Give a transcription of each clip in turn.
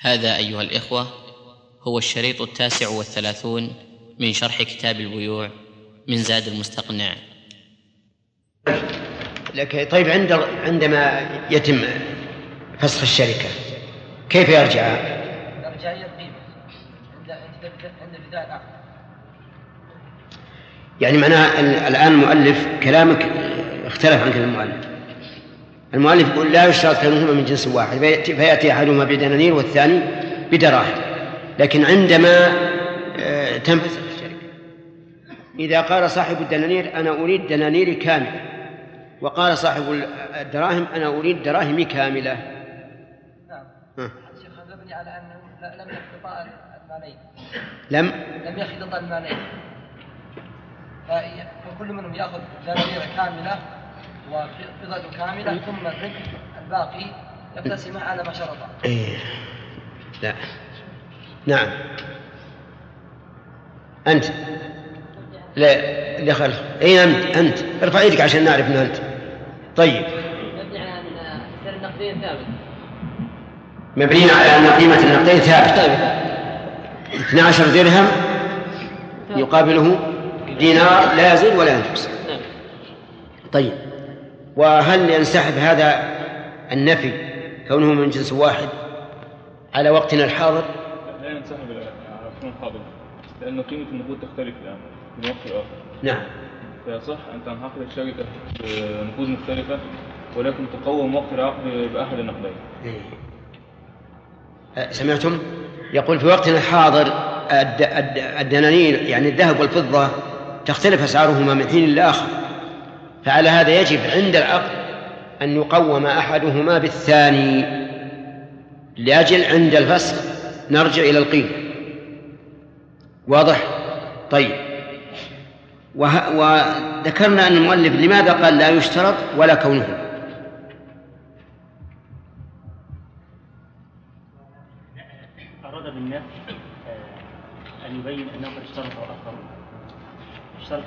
هذا أيها الإخوة هو الشريط 39 من شرح كتاب البيوع من زاد المستقنع. لك طيب عندما يتم فسخ الشركة كيف يرجع؟ يرجع يقيم عند بداية العقد. يعني معناها الآن المؤلف كلامك اختلف عن كلام المؤلف يقول لا يشترط كونهما من جنس واحد فيأتي أحدهما بدنانير والثاني بدراهم، لكن عندما تنفسخ الشركة إذا قال صاحب الدنانير أنا أريد دنانيري كاملة، وقال صاحب الدراهم أنا أريد دراهمي كاملة. نعم. الشيخ هذا مبني على أنه لم يخلطا المالين. لم يخلطا المالين، فكل منهم يأخذ دنانير كاملة وفضة كاملة ثم الباقي يقتسم على ما شرط. لا. نعم. أنت لا خلف. أنت ارفع يدك عشان نعرف من أنت. طيب. مبني على أن سعر النقدين ثابت. مبني على أن قيمة النقدين ثابت. 12 درهم يقابله دينار لا يزيد ولا ينقص. طيب، وهل ينسحب هذا النفي كونه من جنس واحد على وقتنا الحاضر؟ لا ينسحب على وقتنا الحاضر، لأن قيمة النقود تختلف الآن من وقت لآخر. نعم. فيصح أن تنعقد الشركة بنقود مختلفة ولكن تقوم وقت العقد بأحد النقدين. سمعتم؟ يقول في وقتنا الحاضر الدنانير يعني الذهب والفضة تختلف أسعارهما من حين لآخر، فعلى هذا يجب عند العقد أن يقوم أحدهما بالثاني لأجل عند الفسخ نرجع إلى القيمة. واضح؟ طيب، وذكرنا أن المؤلف لماذا قال لا يشترط ولا كونه؟ أراد بالنفي أن يبين أنه قد اشترط آخرون. اشترط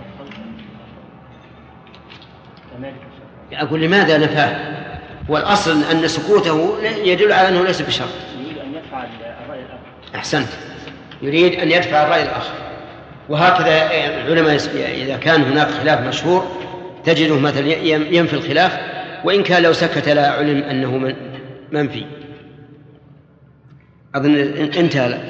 أقول لماذا نفاه؟ والأصل أن سكوته يدل على أنه ليس بشرط. يريد أن يدفع الرأي الآخر. أحسنت، يريد أن يدفع الرأي الآخر. وهكذا العلماء إذا كان هناك خلاف مشهور تجده مثلا ينفي الخلاف، وإن كان لو سكت لا علم أنه منفي. أظن انتهى.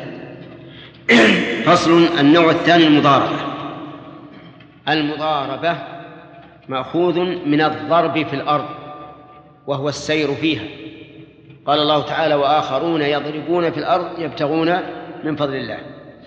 فصل. النوع الثاني المضاربة. المضاربة مأخوذ من الضرب في الأرض وهو السير فيها. قال الله تعالى وآخرون يضربون في الأرض يبتغون من فضل الله.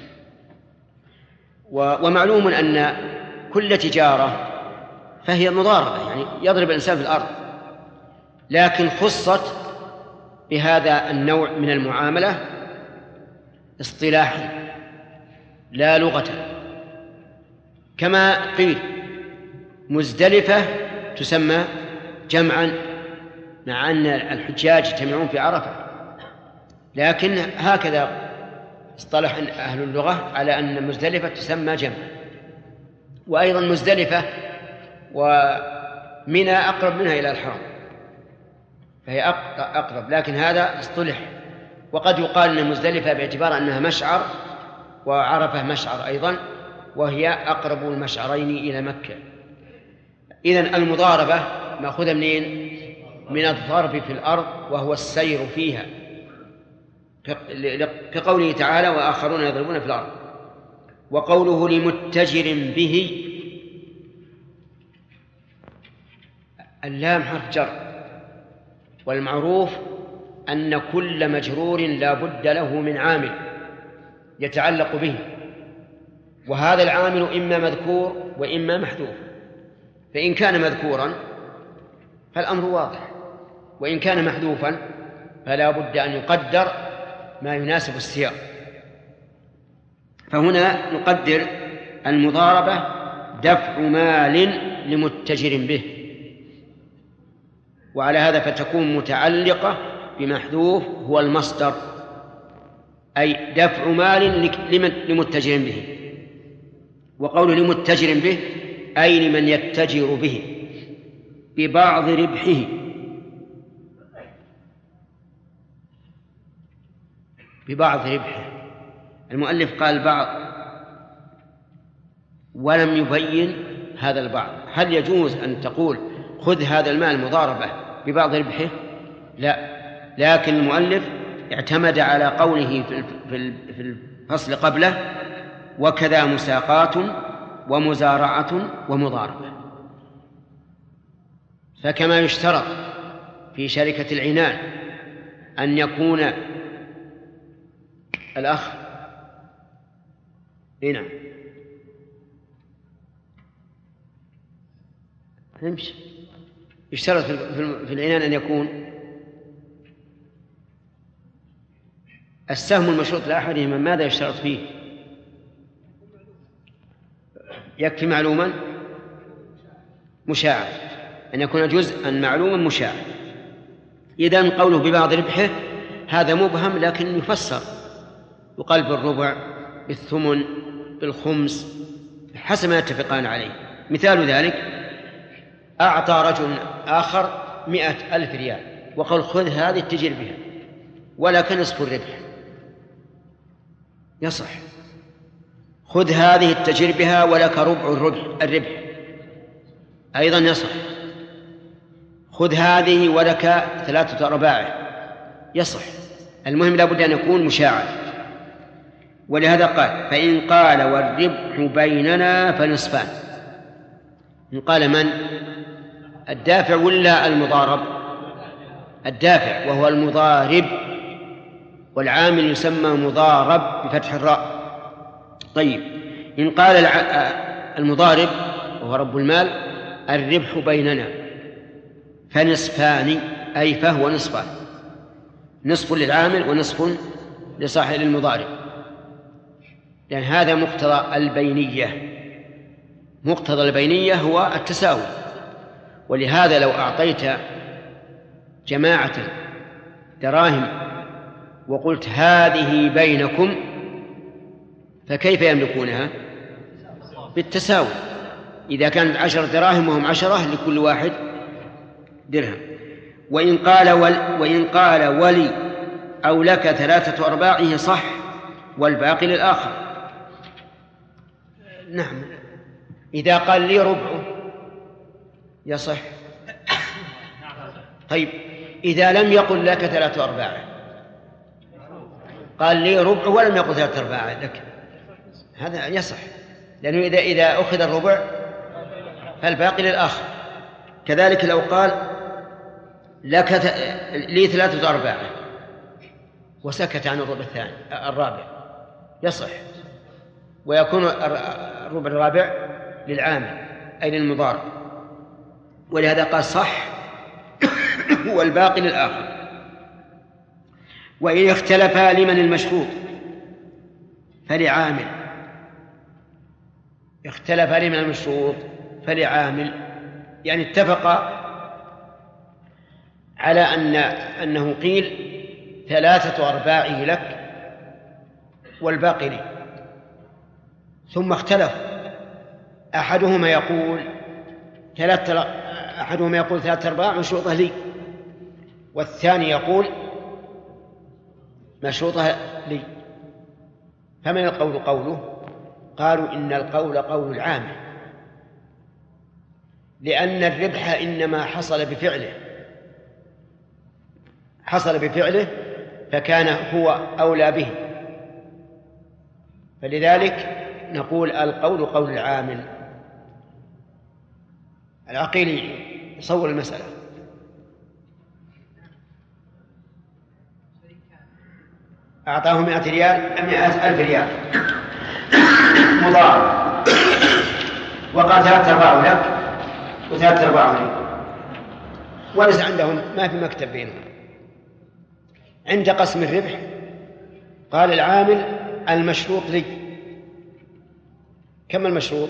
ومعلوم أن كل تجارة فهي مضاربة، يعني يضرب الإنسان في الأرض، لكن خصت بهذا النوع من المعاملة اصطلاحا لا لغة، كما قيل مزدلفة تسمى جمعا مع أن الحجاج يجتمعون في عرفة، لكن هكذا اصطلح أهل اللغة على أن مزدلفة تسمى جمع. وأيضا مزدلفة ومنى أقرب منها إلى الحرم فهي أقرب، لكن هذا اصطلح. وقد يقال أن مزدلفة باعتبار أنها مشعر وعرفة مشعر أيضا، وهي أقرب المشعرين إلى مكة. إذن المضاربة مأخوذة منين؟ من الضرب في الأرض وهو السير فيها، كقوله تعالى وآخرون يضربون في الأرض. وقوله لمتجر به، اللام حرف جر، والمعروف أن كل مجرور لا بد له من عامل يتعلق به، وهذا العامل إما مذكور وإما محذوف. فإن كان مذكورا فالأمر واضح، وإن كان محذوفا فلا بد أن يقدر ما يناسب السياق. فهنا نقدر المضاربة دفع مال لمتجر به، وعلى هذا فتكون متعلقة بمحذوف هو المصدر، أي دفع مال لمتجر به. وقول لمتجر به أي لمن يتجر به ببعض ربحه. ببعض ربحه. المؤلف قال بعض ولم يبين هذا البعض. هل يجوز أن تقول خذ هذا المال مضاربة ببعض ربحه؟ لا، لكن المؤلف اعتمد على قوله في الفصل قبله وكذا مساقات ومزارعة ومضاربة. فكما يشترط في شركة العنان أن يكون الأخ هنا نمشي، يشترط في العنان أن يكون السهم المشروط لأحدهما. ماذا يشترط فيه؟ يكفي معلوما مشاعا، أن يكون جزءا معلوما مشاعا. إذن قوله ببعض ربحه هذا مبهم، لكن يفسر، يقال بالربع، بالثمن، بالخمس، حسب ما يتفقان عليه. مثال ذلك أعطى رجل آخر 100,000 ريال وقال خذ هذه التجر بها ولك نصف الربح، يصح. خذ هذه التجر بها ولك ربع الربح أيضا يصح. خذ هذه ولك 3/4 يصح. المهم لا بد أن يكون مشاعا. ولهذا قال فإن قال والربح بيننا فنصفان. إن قال من؟ الدافع ولا المضارب؟ الدافع وهو المضارب، والعامل يسمى مضارب بفتح الراء. طيب، إن قال المضارب وهو رب المال الربح بيننا فنصفان، أي فهو نصفان، نصف للعامل ونصف لصاحب المضارب، لأن هذا مقتضى البينية. مقتضى البينية هو التساوي. ولهذا لو أعطيت جماعة دراهم وقلت هذه بينكم فكيف يملكونها؟ بالتساوي. إذا كانت 10 دراهم وهم 10 لكل واحد درهم. وإن قال ولي أو لك 3/4 صح والباقي للآخر. نعم، إذا قال لي ربعه يصح. طيب، إذا لم يقل لك 3/4 قال لي ربع ولم يقل 3/4 لك، هذا يصح، لأنه إذا أخذ الربع فالباقي للآخر. كذلك لو قال لك لي 3/4 وسكت عن الرابع يصح، ويكون الربع الرابع للعامل أي للمضارب. ولهذا قال صح والباقي للآخر. وإن اختلفا لمن المشروط فلعامل. اختلفا لمن المشروط فلعامل، يعني اتفقا على أنه قيل 3/4 لك والباقي لي، ثم اختلف. أحدهما يقول 3/4 مشروطة لي، والثاني يقول مشروطة لي. فمن القول قوله؟ قالوا إن القول قول العامل، لأن الربح إنما حصل بفعله فكان هو أولى به، فلذلك نقول القول قول العامل. العقيل يصور المسألة. أعطاه 100,000 ريال مضارب وقال 3/4 لك و3/4 لي، وليس عندهم، ما في مكتب بينهم. عند قسم الربح قال العامل المشروط لي، كم المشروط؟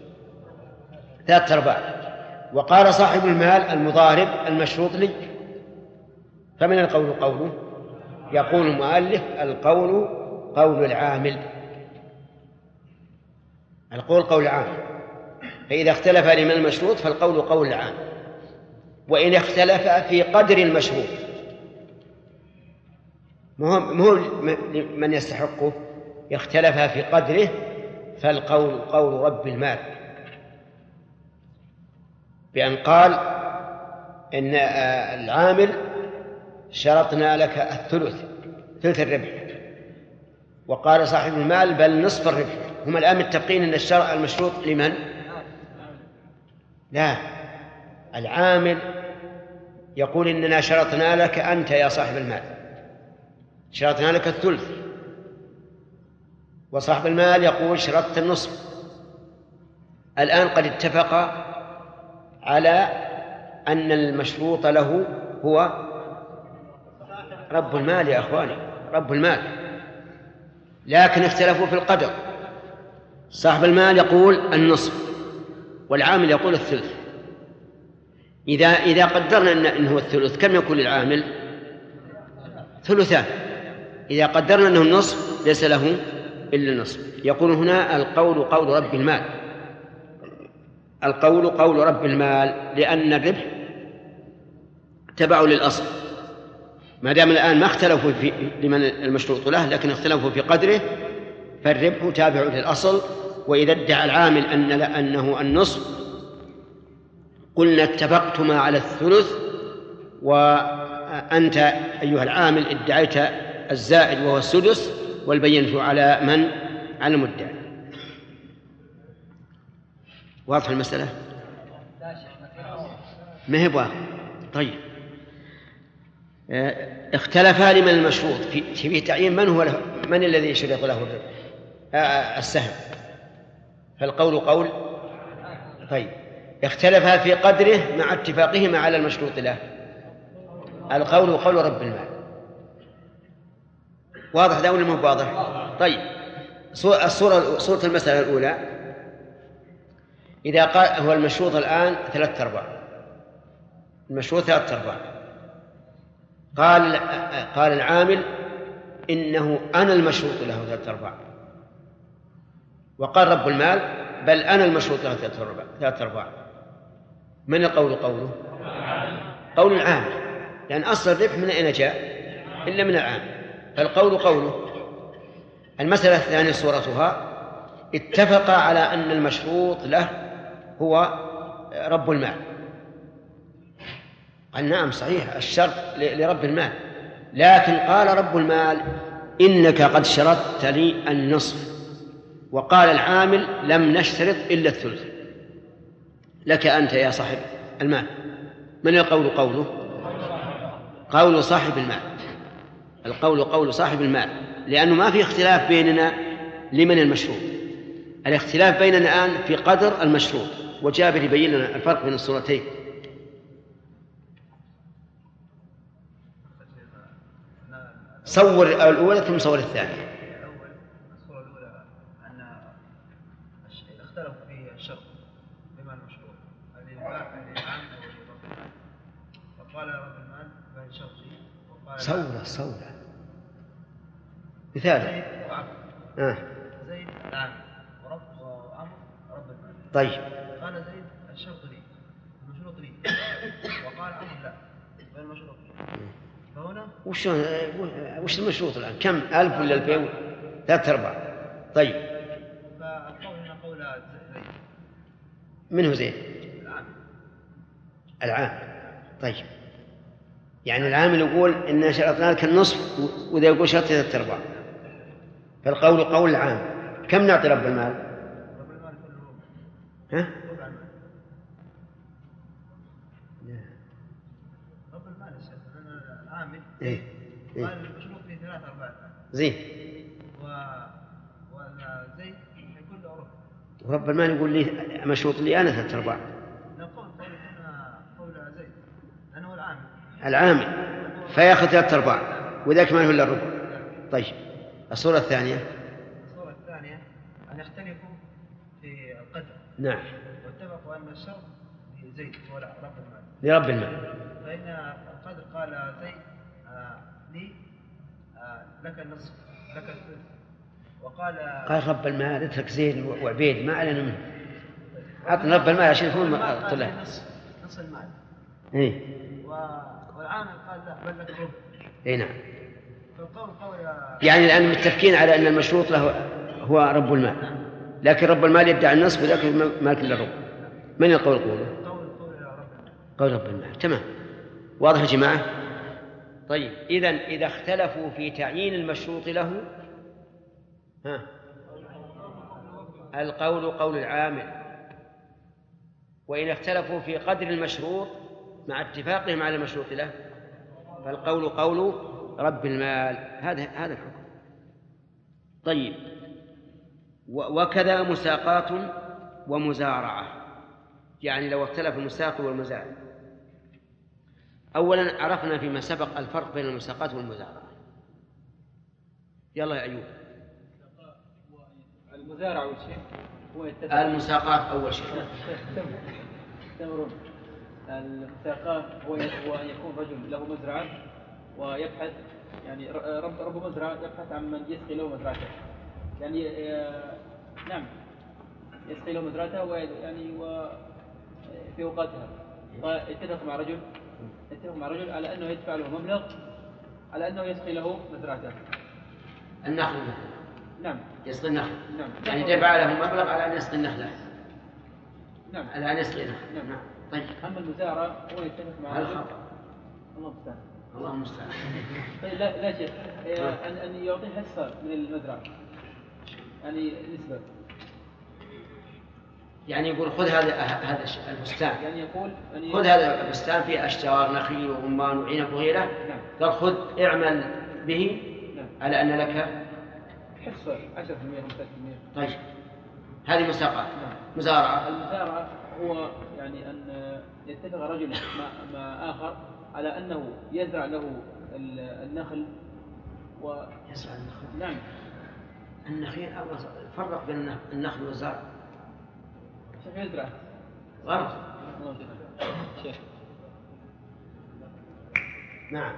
3/4. وقال صاحب المال المضارب المشروط لي. فمن القول قوله؟ يقول المؤلف القول قول العامل. القول قول العامل. فإذا اختلف لمن المشروط فالقول قول العامل. وإن اختلف في قدر المشروط ما هو من يستحقه، اختلف في قدره، فالقول قول رب المال، بأن قال إن العامل شرطنا لك الثلث، ثلث الربح، وقال صاحب المال بل نصف الربح. هم الآن متفقين أن الشرع المشروط لمن؟ لا، العامل يقول إننا شرطنا لك أنت يا صاحب المال، شرطنا لك الثلث، وصاحب المال يقول شرطت النصف. الآن قد اتفق على أن المشروط له هو رب المال يا أخواني، رب المال، لكن اختلفوا في القدر. صاحب المال يقول النصف والعامل يقول الثلث. إذا قدرنا أنه الثلث كم يكون للعامل؟ ثلثان. إذا قدرنا أنه النصف ليس له إلا النصف. يقول هنا القول قول رب المال، القول قول رب المال، لأن الربح تبع للأصل. ما دام الآن ما اختلفوا في لمن المشروط له، لكن اختلفوا في قدره، فالربح تابع للأصل. وإذا ادعى العامل أنه النصف، قلنا اتفقتما على الثلث، وأنت أيها العامل ادعيت الزائد وهو السدس، والبينة على من؟ على المدعي. واضح المسألة؟ ما هي واضح؟ طيب، اختلفا لمن المشروط في تعيين من الذي يشرط له السهم، فالقول قول. طيب، اختلفا في قدره مع اتفاقهما على المشروط له، القول قول رب المال. واضح ده ولا ما هو واضح؟ طيب، صورة المسألة الأولى، إذا قال هو المشروط الآن 3/4، المشروط 3/4، قال العامل إنه أنا المشروط له 3/4، وقال رب المال بل أنا المشروط له 3/4. من القول قوله؟ قول العامل، لأن أصل الربح من أين جاء؟ إلا من العامل، فالقول قوله. المسألة الثانية صورتها، اتفق على أن المشروط له هو رب المال. قال نعم صحيح الشرط لرب المال، لكن قال رب المال إنك قد شرطت لي النصف، وقال العامل لم نشترط إلا الثلث، لك أنت يا صاحب المال. من القول قوله؟ قول صاحب المال، القول قول صاحب المال، لأنه ما في اختلاف بيننا لمن المشروط، الاختلاف بيننا الآن في قدر المشروط، وجابر يبين لنا الفرق بين الصورتين. صور الأولى ثم صور الثانية. الصورة الأولى أن اختلفوا في الشرط بما المشروط للعام أو لرب المال، فقال رب المال بين شرطي، وقال صورة مثال زيد العام وعمر رب المال. طيب، قال زيد الشرط لي المشروط لي، وقال عمر لا غير المشروط لي. فهنا وش المشروط الآن؟ كم؟ 1000 ولا 2000؟ 3/4. طيب، فالقول هنا قول زيد. من هو زيد؟ العام. طيب، يعني العامل يقول إن شرطنا لك النصف، وإذا يقول شرط 3/4، فالقول قول العام. كم نعطي رب المال؟ رب المال كله ها؟ ربع المال. رب المال العامل قال المشروط فيه 3/4 زين، وزيد يكون له ربع، ورب المال يقول لي مشروط لي أنا 3/4. نقول قول زيد لأنه العامل فيأخذ 3/4، وذاك ما هو إلا الربع. طيب، الصورة الثانية أن يختلفوا في القدر. نعم، واتفقوا أن الشرط لزيد هو رب المال، لرب المال. فإن القدر قال زيد لي لك النصف لك الثلث، قال رب المال اترك زيد وعبيد ما علينا منه، أعطنا رب المال عشان يكون طلع نصف المال. إيه، والعامل قال لا بل لك ربع. إيه نعم. يعني الآن متفقين على أن المشروط له هو رب المال، لكن رب المال يدعي النصف وذاك مالك للرب. من القول قوله؟ قول رب المال. تمام، واضح يا جماعة؟ طيب، إذا اختلفوا في تعيين المشروط له القول قول العامل، وإن اختلفوا في قدر المشروط مع اتفاقهم على المشروط له فالقول قول رب المال. هذا الحكم. طيب، وكذا مساقات ومزارعة، يعني لو اختلف المساق والمزارع. أولا عرفنا فيما سبق الفرق بين المساقات والمزارعة. يلا يا أيوب. المزارع أول شيء المساقات أول شيء. المساقات هو أن يكون رجل له مزرعة ويبحث، يعني رب مزرعة يبحث عن من يسقي له مزرعته، يعني نعم يسقي له مزرعته ويعني وفي أوقاتها، واتفق مع رجل على أنه يدفع له مبلغ على أنه يسقي له مزرعته. النخل. نعم. يسقي النخل. نعم. يعني دفع له مبلغ على أن يسقي النخلة. نعم. على أن يسقي النخل. نعم. طيب. أما المزارع هو يتفق مع رجل. الله المستعان. الله المستعان. طيب لا شيء، أن يعطي حصة من المزرعة، يعني نسبة. يعني يقول خذ هذا البستان، يعني يقول خذ هذا البستان فيه أشجار نخيل ورمان وعنب وغيره. نعم. قال خذ اعمل به. نعم. على أن لك حصة 10% 15%. طيب، هذه مساقات. نعم. مزارعة. المزارعة هو يعني أن يتفق رجل مع آخر على أنه يزرع له النخل يزرع النخل. نعم. النخيل فرق بين النخل والزرع. شيخ يزرع غلط. شيخ. نعم.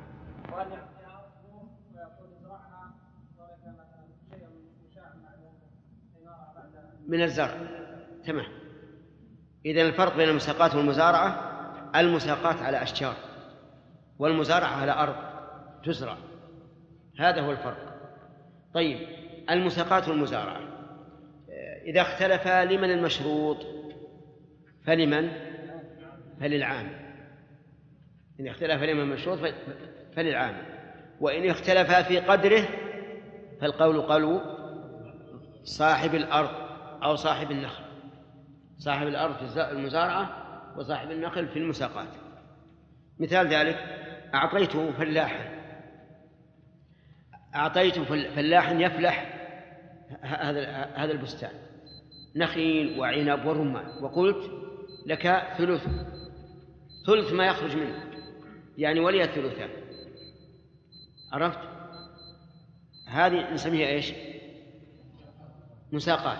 من الزرع. تمام. إذن الفرق بين المساقات والمزارعة، المساقات على أشجار والمزارعة على أرض تزرع، هذا هو الفرق. طيب، المساقات والمزارعة إذا اختلفا لمن المشروط؟ فلمن؟ فللعامل. إن اختلف لمن المشروط فللعامل، وإن اختلفا في قدره فالقول قول صاحب الأرض أو صاحب النخل. صاحب الأرض في المزارعة وصاحب النخل في المساقات. مثال ذلك: أعطيته فلاحا يفلح هذا البستان نخيل وعنب ورمان، وقلت لك ثلث ما يخرج منه، يعني ولي الثلثان. عرفت؟ هذه نسميها إيش؟ مساقات.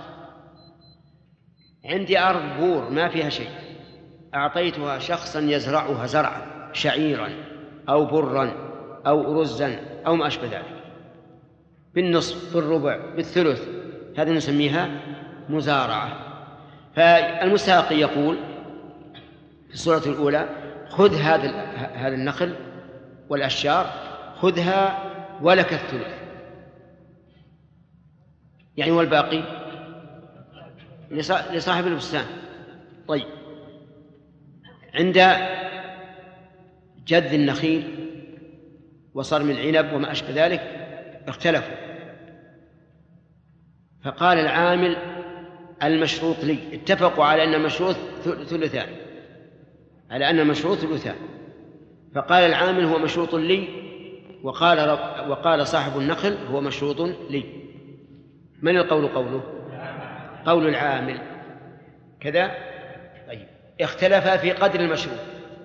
عندي أرض بور ما فيها شيء، أعطيتها شخصا يزرعها زرعا، شعيرا أو برا أو رزا أو ما أشبه ذلك، بالنصف بالربع بالثلث، هذه نسميها مزارعة. فالمساقي يقول في الصورة الأولى: خذ هذا النخل والأشجار، خذها ولك الثلث، يعني والباقي لصاحب البستان. طيب، عند جذ النخيل وصرم العنب وما أشبه ذلك اختلفوا، فقال العامل: المشروط لي. اتفقوا على أن المشروط ثلثان، فقال العامل: هو مشروط لي، وقال صاحب النخل: هو مشروط لي. من القول قوله؟ قول العامل كذا. طيب، اختلفا في قدر المشروط.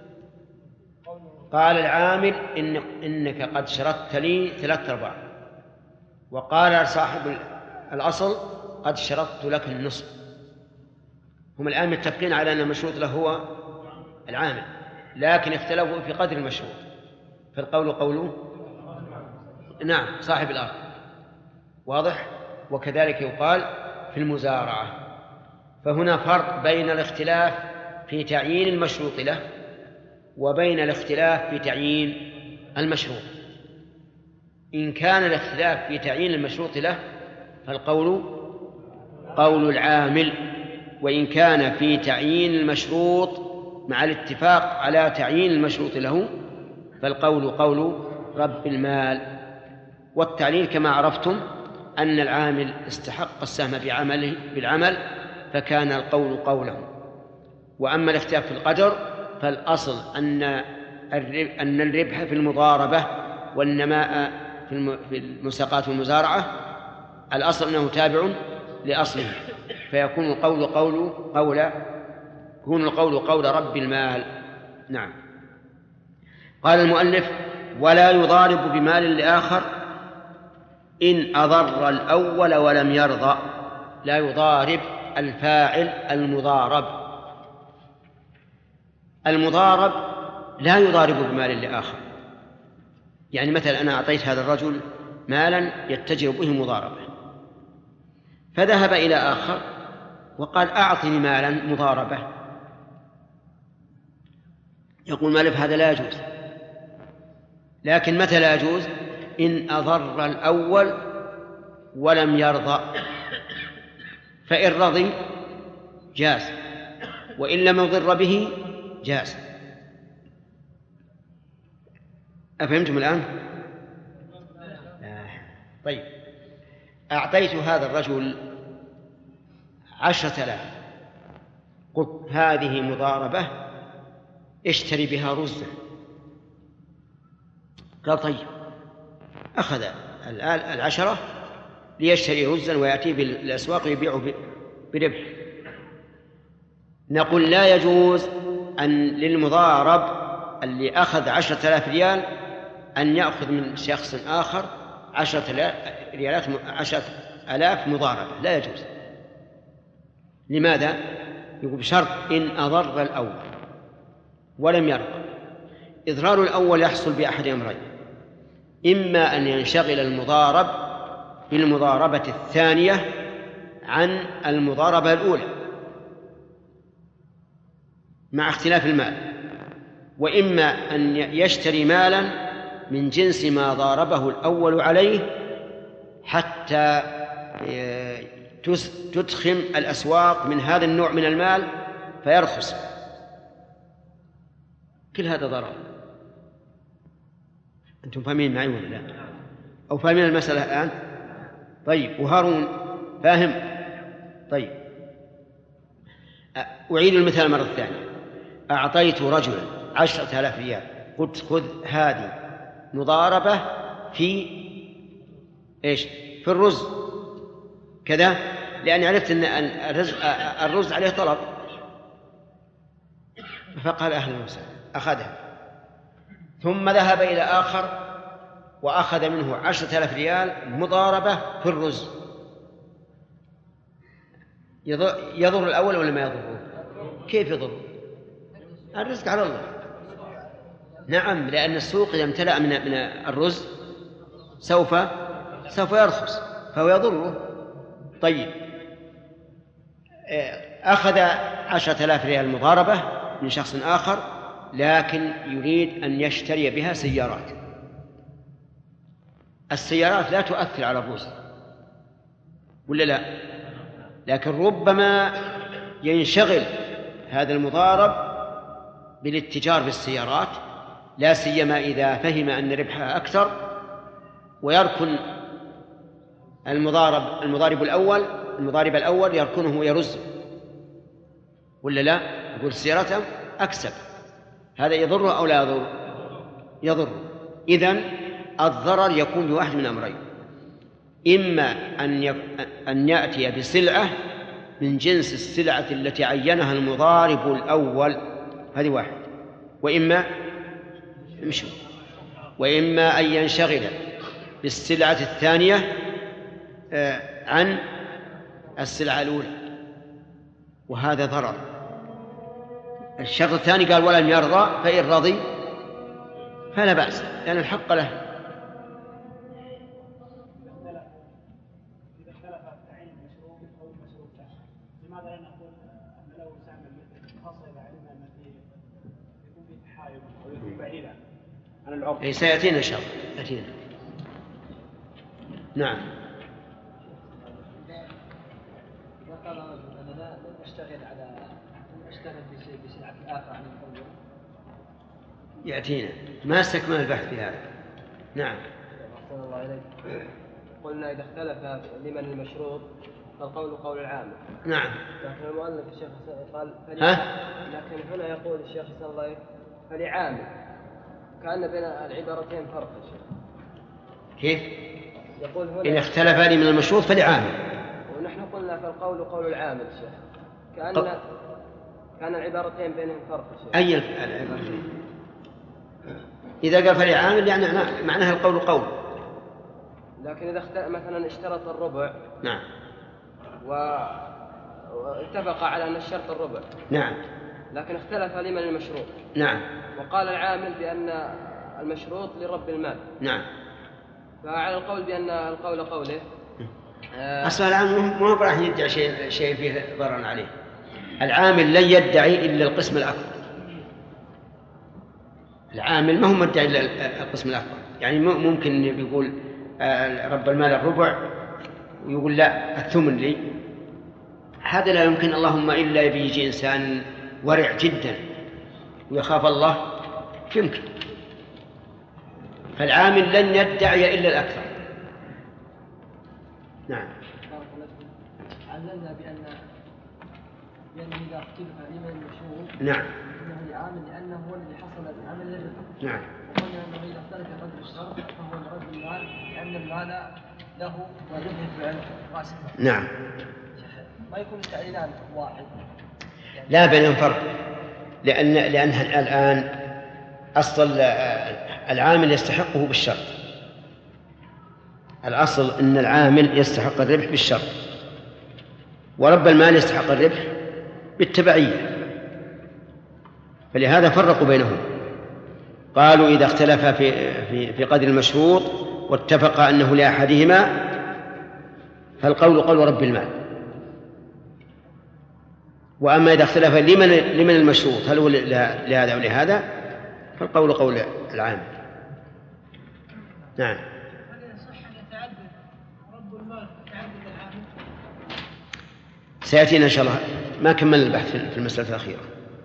قال العامل: إنك قد شرطت لي 3/4، وقال صاحب الأصل: قد شرطت لك النصف. هم الآن متفقين على أن المشروط له هو العامل، لكن اختلفوا في قدر المشروط، فالقول قوله نعم صاحب الأرض. واضح؟ وكذلك يقال في المزارعة. فهنا فرق بين الاختلاف في تعيين المشروط له وبين الاختلاف في تعيين المشروط. إن كان الاختلاف في تعيين المشروط له فالقول قول العامل، وإن كان في تعيين المشروط مع الاتفاق على تعيين المشروط له فالقول قول رب المال. والتعليل كما عرفتم أن العامل استحق السهم بالعمل فكان القول قوله. وأما الاختلاف في القدر فالأصل أن الربح في المضاربة والنماء في المساقات والمزارعة الأصل أنه تابع لأصله، فيكون القول قول رب المال. نعم. قال المؤلف: ولا يضارب بمال لآخر إن أضر الأول ولم يرضى. لا يضارب الفاعل المضارب لا يضارب بمال لآخر. يعني مثلا أنا أعطيت هذا الرجل مالا يتجر به مضاربة، فذهب إلى آخر وقال: أعطني مالا مضاربة. يقول المؤلف: هذا لا يجوز. لكن متى لا يجوز؟ إن أضر الأول ولم يرضى، فإن رضي جاز، وإن لم يضر به جاز. أفهمتم الآن؟ طيب، أعطيت هذا الرجل 10,000، قلت: هذه مضاربة، اشتري بها رزا. قال: طيب. أخذ 10 ليشتري رزا ويأتي بالأسواق ويبيعه بربح. نقول: لا يجوز أن للمضارب اللي أخذ 10,000 ريال أن يأخذ من شخص آخر 10,000 مضاربة، لا يجوز. لماذا؟ يقول: بشرط إن أضر الأول ولم يرضى. إضرار الأول يحصل بأحد أمرين: إما أن ينشغل المضارب بالمضاربة الثانية عن المضاربة الأولى مع اختلاف المال، وإما أن يشتري مالا من جنس ما ضاربه الأول عليه حتى تدخم الأسواق من هذا النوع من المال فيرخص. كل هذا ضرر. أنتم فاهمين معي ولا لا؟ أو فاهمين المسألة الآن؟ طيب، وهارون فاهم؟ طيب، أعيد المثال مرة ثانية. أعطيت رجلا 10,000 ريال، قلت: خذ هذه مضاربة في إيش؟ في الرز كذا، لأني عرفت أن الرز عليه طلب. فقال: أهلا وسهلا، أخذها. ثم ذهب إلى آخر وأخذ منه 10,000 ريال مضاربة في الرز. يضر الأول ولا ما يضره؟ كيف يضر؟ الرزق على الله. نعم، لأن السوق إذا امتلأ من الرز سوف يرخص فهو يضره. طيب، أخذ 10,000 ريال مضاربة من شخص آخر، لكن يريد أن يشتري بها سيارات. السيارات لا تؤثر على الرز ولا لا؟ لكن ربما ينشغل هذا المضارب بالاتجار بالسيارات، لا سيما إذا فهم أن ربحها أكثر، ويركن المضارب الأول يركنه ويرز ولا لا؟ يقول السيارات أكسب. هذا يضر أو لا يضر؟ يضر. إذن الضرر يكون بواحد من أمرين: إما أن يأتي بسلعة من جنس السلعة التي عينها المضارب الأول، هذه واحد، وإما أن ينشغل بالسلعة الثانية عن السلعة الأولى، وهذا ضرر. الشرط الثاني قال: ولم يرضى، فإن رضي فلا بأس، لأن الحق له. سيأتينا إن شاء الله. نعم. إذا قال رجل أنا لا أشتغل بسلعة آخر عن الأول يأتينا ما استكمل البحث في هذا. نعم. أحسن الله إليك. قلنا إذا اختلف لمن المشروط فالقول قول العام. نعم. لكن المؤلف الشيخ قال لكن هنا يقول الشيخ صلى الله عليه فلعام، كأن بين العبارتين فرق يا شيخ. كيف؟ يقول هنا إن اختلف لي من المشروط فلعامل، ونحن قلنا فالقول قول العامل شيخ، كان العبارتين بينهم فرق شيخ. أي العبارتين؟ إذا قال فلعامل يعني معناها القول قول. لكن إذا مثلا اشترط الربع نعم واتفق على أن الشرط الربع نعم، لكن اختلف لمن المشروط نعم، وقال العامل بأن المشروط لرب المال، نعم، فعلى القول بأن القول قوله أصلا العامل ما هو راح يدعي شيء فيه ضرر عليه. العامل لن يدعي إلا القسم الأكبر. العامل ما هو مدعي إلا القسم الأكبر، يعني ممكن يقول رب المال الربع ويقول لا الثمن لي، هذا لا يمكن. اللهم إلا يجي إنسان ورع جدا ويخاف الله يمكن. فالعامل لن يدعي إلا الأكثر. نعم. علمنا بأن إذا اختلف لمن المشروط نعم أنه العامل لأنه هو الذي حصل العمل الربح. نعم. وقلنا أنه إذا اختلف قدر الشرط فهو لرد المال لأن المال له والربح فعل رأس المال. نعم. ما يكون التعليلان واحد يعني لا بينهم فرق، لأنها الآن أصل العامل يستحقه بالشرط. الأصل أن العامل يستحق الربح بالشرط، ورب المال يستحق الربح بالتبعية، فلهذا فرقوا بينهم. قالوا إذا اختلف في قدر المشروط واتفق أنه لأحدهما فالقول قول رب المال، وأما إذا اختلف لمن المشروط هل هو لهذا أو لهذا فالقول قول العام. نعم. سيأتينا إن شاء الله، ما كملنا البحث في المسألة الأخيرة.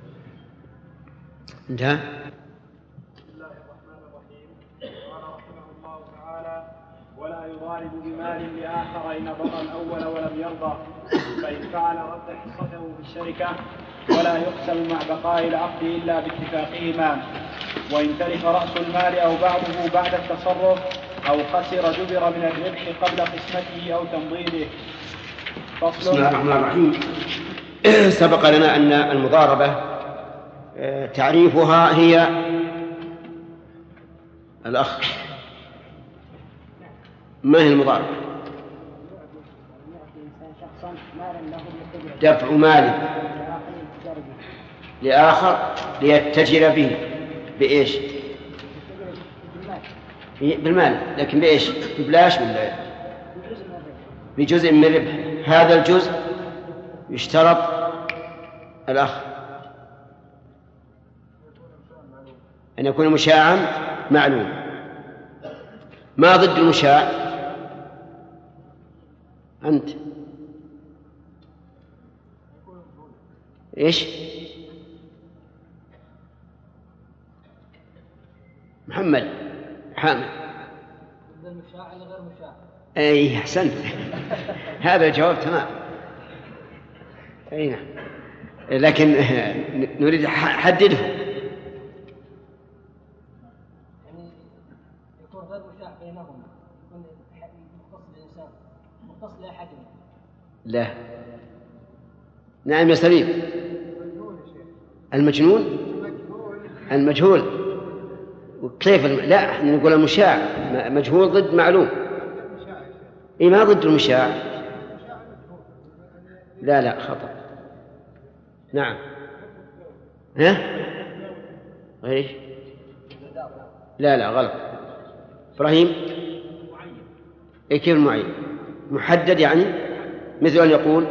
انتهى. بسم الله الرحمن الرحيم. قال رحمه الله تعالى: ولا يضارب بمال لآخر إن ضر الأول ولم يرضى، فإن فعل رد حصته في الشركة، ولا يقسم مع بقاء العقد إلا باتفاقهما. وإن تلف رأس المال أو بعضه بعد التصرف أو خسر جبر من الربح قبل قسمته أو تمضيده. بسم الله الرحمن الرحيم. سبق لنا أن المضاربة تعريفها هي الأخ. ما هي المضاربة؟ دفع مال لآخر ليتجر به. بإيش؟ بالمال، لكن بإيش؟ ببلاش ولا بجزء من الربح؟ هذا الجزء يشترط الأخ أن يكون مشاعا معلوم. ما ضد المشاع؟ أنت إيش؟ محمد حامد. المشاع غير مشاع. أي أحسنت. هذا الجواب تمام. أي نعم، لكن نريد حدده. يعني يكون غير مشاع بينهم، يكون مختص بالإنسان مختص لأحدهم. لا. نعم يا سليم. المجهول. وكيف لا احنا نقول المشاع مجهول ضد معلوم. اي ما ضد المشاع. لا خطأ. نعم. ها ايش؟ لا غلط. ابراهيم اي كيف المعين؟ محدد يعني مثل أن يقول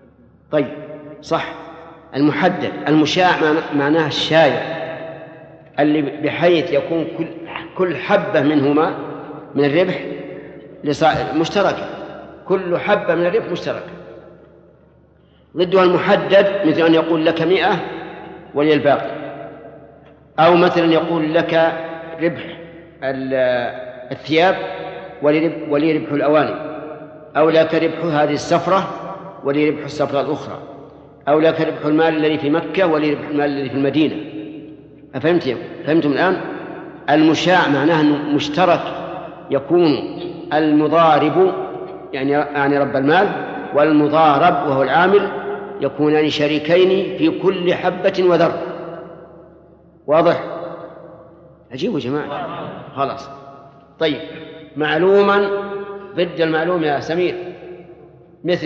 طيب صح. المحدد. المشاع معناه الشايع، اللي بحيث يكون كل حبة منهما من الربح مشتركة، كل حبة من الربح مشتركة. ضدها المحدد، مثل أن يقول لك 100 ولي الباقي، أو مثلا يقول لك ربح الثياب ولي ربح الأواني، أو لك ربح هذه السفرة ولي ربح السفرة الأخرى، أو لك ربح المال الذي في مكة ولي ربح المال الذي في المدينة. فهمتم الآن؟ المشاع معناه أنه مشترك، يكون المضارب يعني رب المال والمضارب وهو العامل يكونان شريكين في كل حبة وذر. واضح؟ عجيب يا جماعة. خلاص. طيب، معلوما ضد المعلوم يا سمير، مثل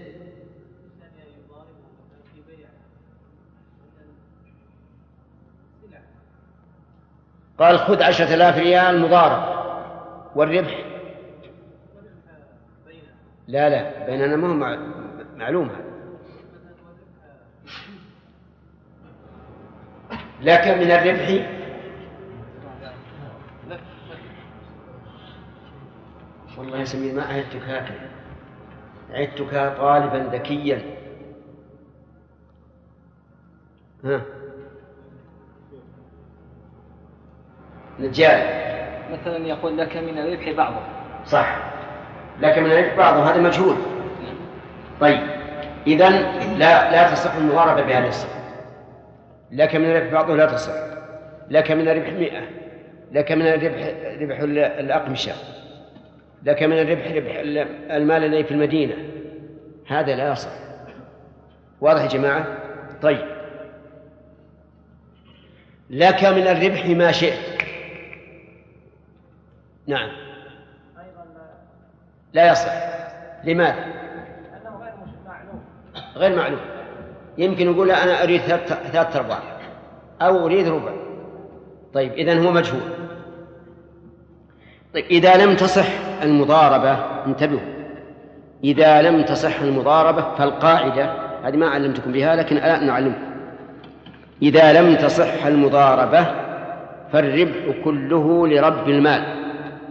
قال خذ 10,000 ريال مضارب والربح لا بيننا ما هو معلوم هذا. لك من الربح والله يا سمير ما أعدتك هكذا، أعدتك طالبا ذكيا. نجال مثلا يقول لك من الربح بعضه. صح، لك من الربح بعضه، هذا مجهول. طيب، إذن لا تصح المضاربة بهذا الصفة. لك من الربح بعضه لا تصح. لك من الربح 100، لك من الربح ربح الأقمشة، لك من الربح المال الذي في المدينة، هذا لا يصح. واضح يا جماعة؟ طيب، لك من الربح ما شئت. نعم، لا يصح. لماذا؟ لأنه غير معلوم. يمكن يقول أنا أريد 3/4 أو أريد ربع. طيب، إذن هو مجهول. طيب، إذا لم تصح المضاربة، انتبهوا، إذا لم تصح المضاربة فالقاعدة هذه ما علمتكم بها لكن الآن نعلمكم. إذا لم تصح المضاربة فالربح كله لرب المال،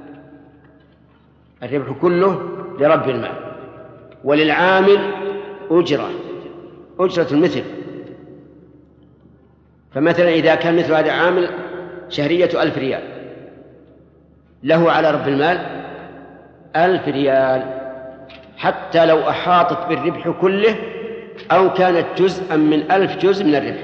الربح كله لرب المال، وللعامل أجرة المثل. فمثلا إذا كان مثل هذا عامل شهرية 1000 ريال، له على رب المال 1000 ريال، حتى لو أحاطت بالربح كله أو كانت جزءا من 1000 جزء من الربح،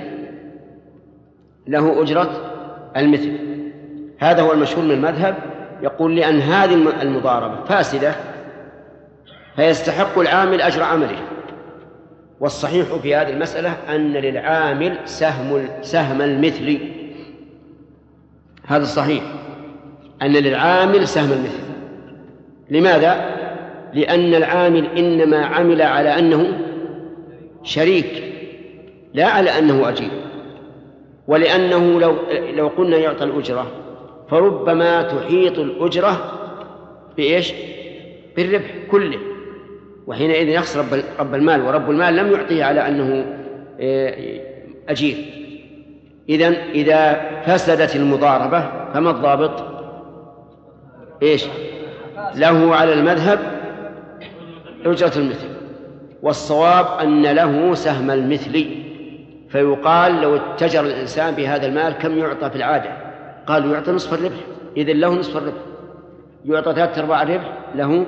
له أجرة المثل. هذا هو المشهور من المذهب، يقول لأن هذه المضاربة فاسدة فيستحق العامل أجر عمله. والصحيح في هذه المسألة أن للعامل سهم المثل. هذا الصحيح، أن للعامل سهم المثل. لماذا؟ لأن العامل إنما عمل على أنه شريك لا على أنه أجير، ولأنه لو قلنا يعطى الأجرة فربما تحيط الأجرة بإيش؟ بالربح كله، وحينئذ يخسر رب المال، ورب المال لم يعطيه على أنه أجير. إذن إذا فسدت المضاربة فما الضابط؟ إيش؟ له على المذهب أجرة المثل، والصواب أن له سهم المثل. فيقال لو اتجر الإنسان بهذا المال كم يعطى في العادة؟ قالوا يعطى نصف الربح، إذن له نصف الربح. يعطى 3/4 الربح، له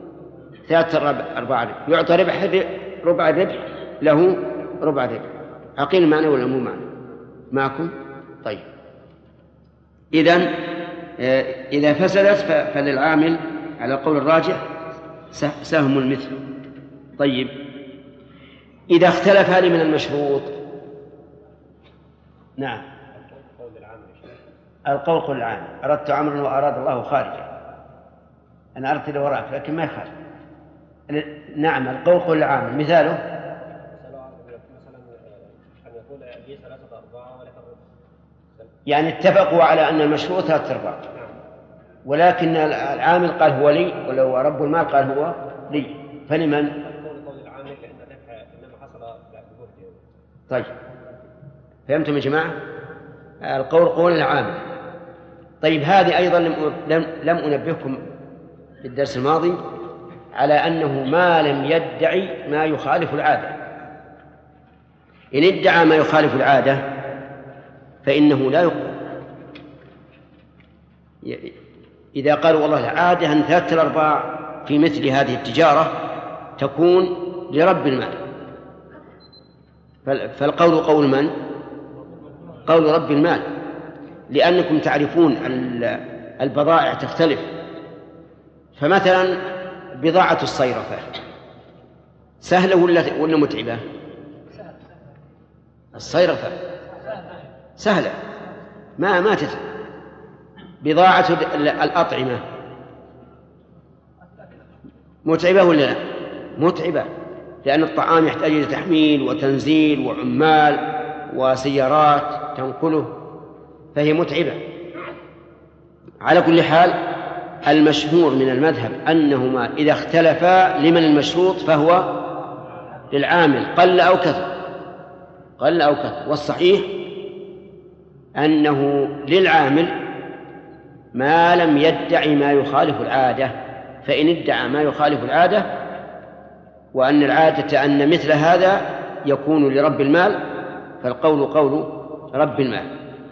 3/4 الربح. يعطى ربع الربح، له ربع الربح. عقيل معنى ولا مو معنى؟ معكم؟ طيب، إذن إذا فسدت فللعامل على القول الراجح سهم المثل. طيب، إذا اختلف هذه من المشروط. نعم، القول قول العامل أردت عمرا وأراد الله خارجا، أنا أردت لوراك لكن ما يخالف. نعم، القول قول العامل مثاله يعني اتفقوا على أن المشروط 3/4، ولكن العامل قال هو لي، ولو رب المال قال هو لي، فلمن؟ طيب، فهمتم يا جماعة؟ القول قول العامل. طيب هذه أيضا لم أنبهكم في الدرس الماضي على أنه ما لم يدعي ما يخالف العادة. إن ادعى ما يخالف العادة فإنه لا يقبل. إذا قالوا والله العادة أن 3/4 في مثل هذه التجارة تكون لرب المال، فالقول قول من؟ قول رب المال، لأنكم تعرفون البضائع تختلف. فمثلا بضاعة الصيرفة سهلة ولا متعبة؟ الصيرفة سهلة ما تتعب. بضاعة الأطعمة متعبة ولا لا؟ متعبة، لأن الطعام يحتاج إلى تحميل وتنزيل وعمال وسيارات تنقله، فهي متعبة. على كل حال المشهور من المذهب أنهما إذا اختلفا لمن المشروط فهو للعامل قل أو كثر، قل أو كثر. والصحيح أنه للعامل ما لم يدعي ما يخالف العادة. فإن ادعى ما يخالف العادة وأن العادة أن مثل هذا يكون لرب المال فالقول قول رب المال.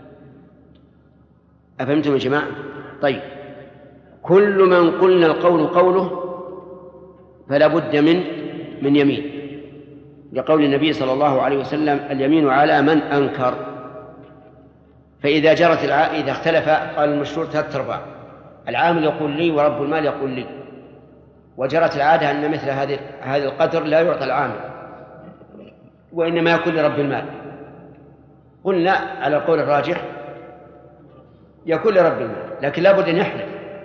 أفهمتم يا جماعة؟ طيب، كل من قلنا القول قوله فلا بد من يمين، لقول النبي صلى الله عليه وسلم اليمين على من أنكر. فإذا جرت إذا اختلف قال المشهور 3/4، العامل يقول لي ورب المال يقول لي، وجرت العادة أن مثل هذا القدر لا يعطى العامل وإنما يكون لرب المال، قلنا على القول الراجح يكون لرب المال، لكن لا بد أن يحلف،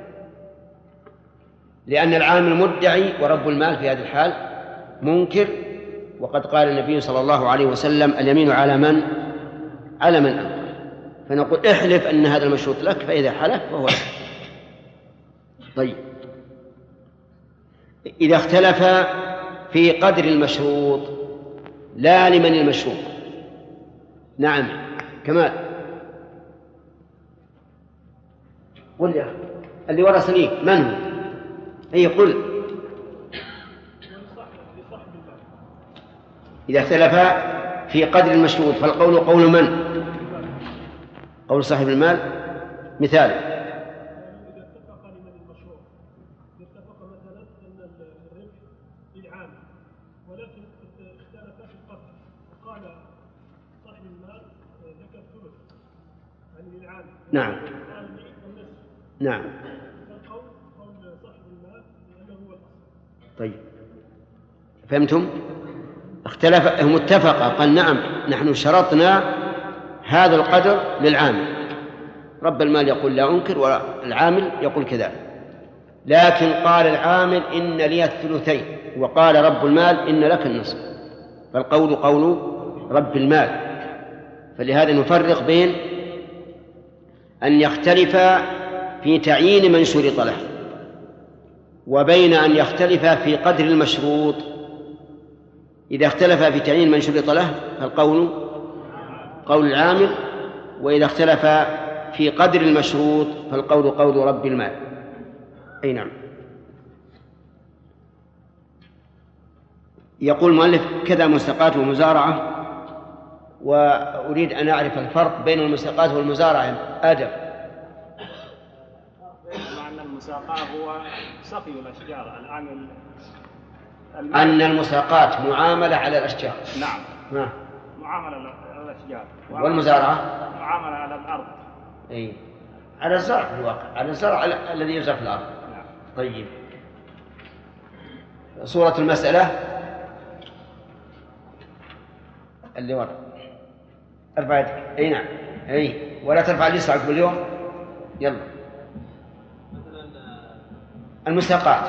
لأن العامل مدعي ورب المال في هذه الحال منكر. وقد قال النبي صلى الله عليه وسلم اليمين على من أنكر، فنقول احلف أن هذا المشروط لك، فإذا حلف فهو لك. طيب، إذا اختلف في قدر المشروط لا لمن المشروط. نعم كمال، قل يا أخي اللي ورثني من هو؟ أي قل. إذا اختلف في قدر المشروط فالقول قول من؟ قول صاحب المال. مثال: إذا اتفق لمن المشروع، اتفق مثلا أن الربح للعامل ولكن اختلف في القدر، وقال صاحب المال لك الثلث يعني للعامل، نعم قال لي النصف، نعم، فالقول قول صاحب المال لأنه هو الأصل. طيب فهمتم؟ اختلف، هم اتفقا، قال نعم نحن شرطنا هذا القدر للعامل، رب المال يقول لا أنكر والعامل يقول كذلك، لكن قال العامل إن لي الثلثين وقال رب المال إن لك النصف، فالقول قول رب المال. فلهذا نفرق بين أن يختلف في تعيين من شرط له وبين أن يختلف في قدر المشروط. إذا اختلف في تعيين من شرط له فالقول قول العامل، وإذا اختلف في قدر المشروط فالقول قول رب المال. أي نعم. يقول المؤلف كذا المساقات والمزارعة، وأريد أن أعرف الفرق بين المساقات والمزارعة. آدم. مع أن المساقات هو سقي الأشجار، العامل أن المساقات معاملة على الأشجار. نعم. معاملة على الأشجار. والمزارعة معاملة على الأرض. أي على الزرع في الواقع، على الزرع الذي يزرع في الأرض. نعم. طيب، صورة المسألة اللي ورد. ارفع يدك. أي نعم. أي ولا ترفع لي صعب اليوم. يلا. مثلا المساقات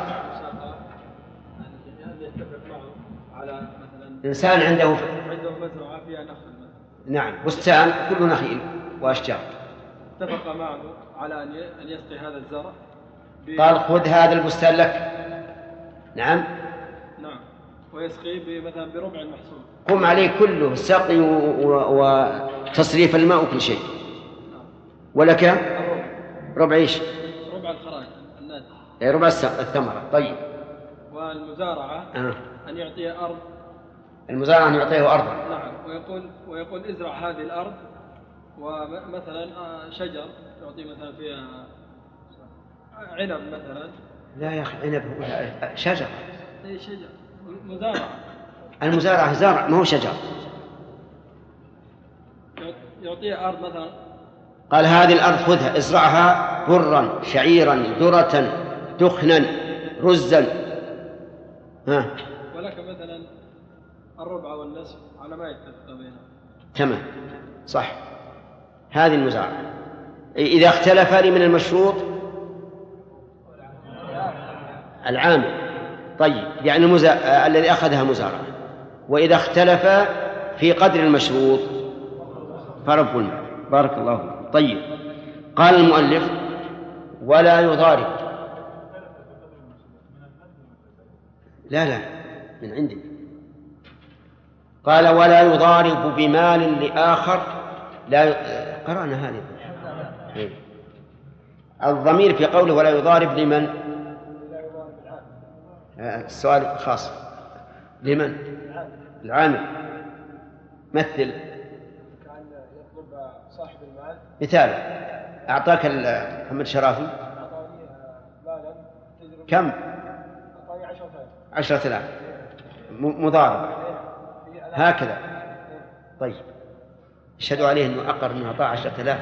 على مثلا إنسان عنده مزرعة فيها نخل، نعم بستان كله نخيل وأشجار، اتفق معه على أن يسقي هذا الزرع قال خذ هذا البستان لك. نعم ويسقي مثلا بربع المحصول، قم عليه كله السقي وتصريف الماء وكل شيء. ولك ربع إيش؟ ربع الخراج الناتج. ربع الثمرة. طيب. والمزارعة أن يعطيه أرض. المزارعة أن يعطيه أرضا. نعم. ويقول ازرع هذه الأرض، ومثلا شجر يعطيه مثلا فيها عنب مثلا. لا يا أخي، عنب شجر. أي شجر. مزارعة. المزارعة زرع ما هو شجر. يعطيه أرض مثلا. قال هذه الأرض خذها ازرعها برا شعيرا ذرة دخنا رزا. ولك مثلا الربع والنصف على ما يتفق بينهم. تمام صح. هذه المزارعة. إذا اختلف لي من المشروط العامل. طيب يعني الذي أخذها مزارعة. وإذا اختلف في قدر المشروط فرب المال. بارك الله فيك. طيب. قال المؤلف ولا يضارب. لا من عندي. قال ولا يضارب بمال لآخر. لا قرأنا هذه. الضمير في قوله ولا يضارب لمن؟ السؤال خاص لمن؟ العامل. مثل كان يطلب صاحب المال. مثال أعطاك محمد شرافي أعطاني مالا. كم؟ أعطاني 10,000. 10,000 مضاربة هكذا. طيب اشهدوا عليه أنه أقر أنه أعطاه 10,000.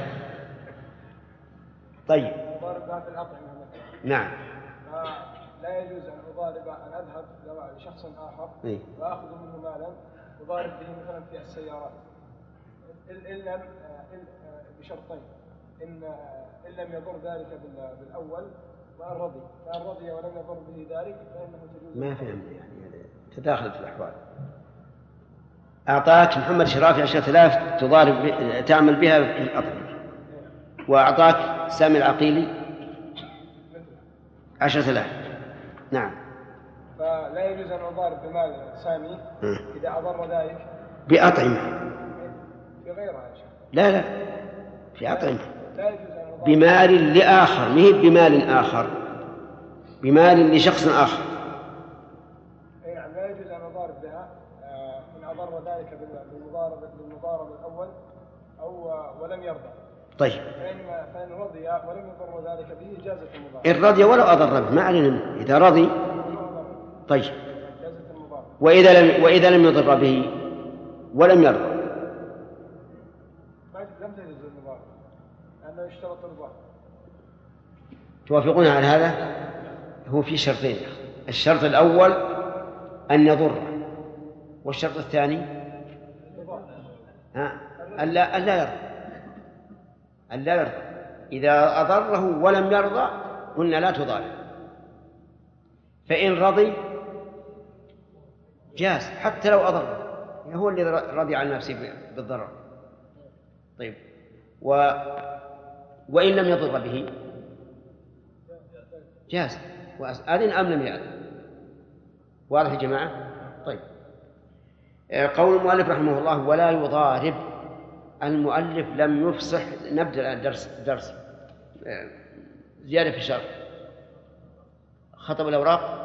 طيب مضارب في الأطعمة مثلا. نعم. لا يجوز أن أضارب أن أذهب لشخص آخر وأخذ منه مالا أضارب به مثلا في السيارات إلا بشرطين. إن لم يضر ذلك بالأول وأن رضي ولم يضر به ذلك فإنه تجوز. ما فهمت يعني تداخلت في الأحوال. أعطاك محمد شرافي 10,000 تعمل بها في الأطعمة، وأعطاك سامي العقيلي 10,000. نعم. فلا يجوز أن أضارب بمال سامي إذا أضر ذلك بأطعمة. بغيرها يا شيخ. لا في أطعمة. لا يجوز أن أضارب بمال لآخر، مهي بمال آخر، بمال لشخص آخر. نعم لا يجوز أن أضارب بها إن أضر ذلك بالمضارب الأول أو ولم يرضى. طيب. فإن رضي ولم يضر ذلك به جازت المضاربة. إن رضي ولو أضر به ما علينا منه. إذا رضي طيب. جازت المضاربة. وإذا لم يضر به ولم يرضى لم تجوز المضاربة لأنه يشترط الرضا. توافقون على هذا؟ هو في شرطين. الشرط الأول أن يضر، والشرط الثاني ألا يرضى. إذا أضره ولم يرضى قلنا لا تضارب. فإن رضي جاز حتى لو أضره، هو اللي رضي عن نفسه بالضرر. طيب وإن لم يضر به جاز. وأذن أم لم يأذن؟ واضح يا جماعة؟ طيب. قول المؤلف رحمه الله ولا يضارب. المؤلف لم يفصح. نبدأ الدرس زيادة في الشرح. خطب الأوراق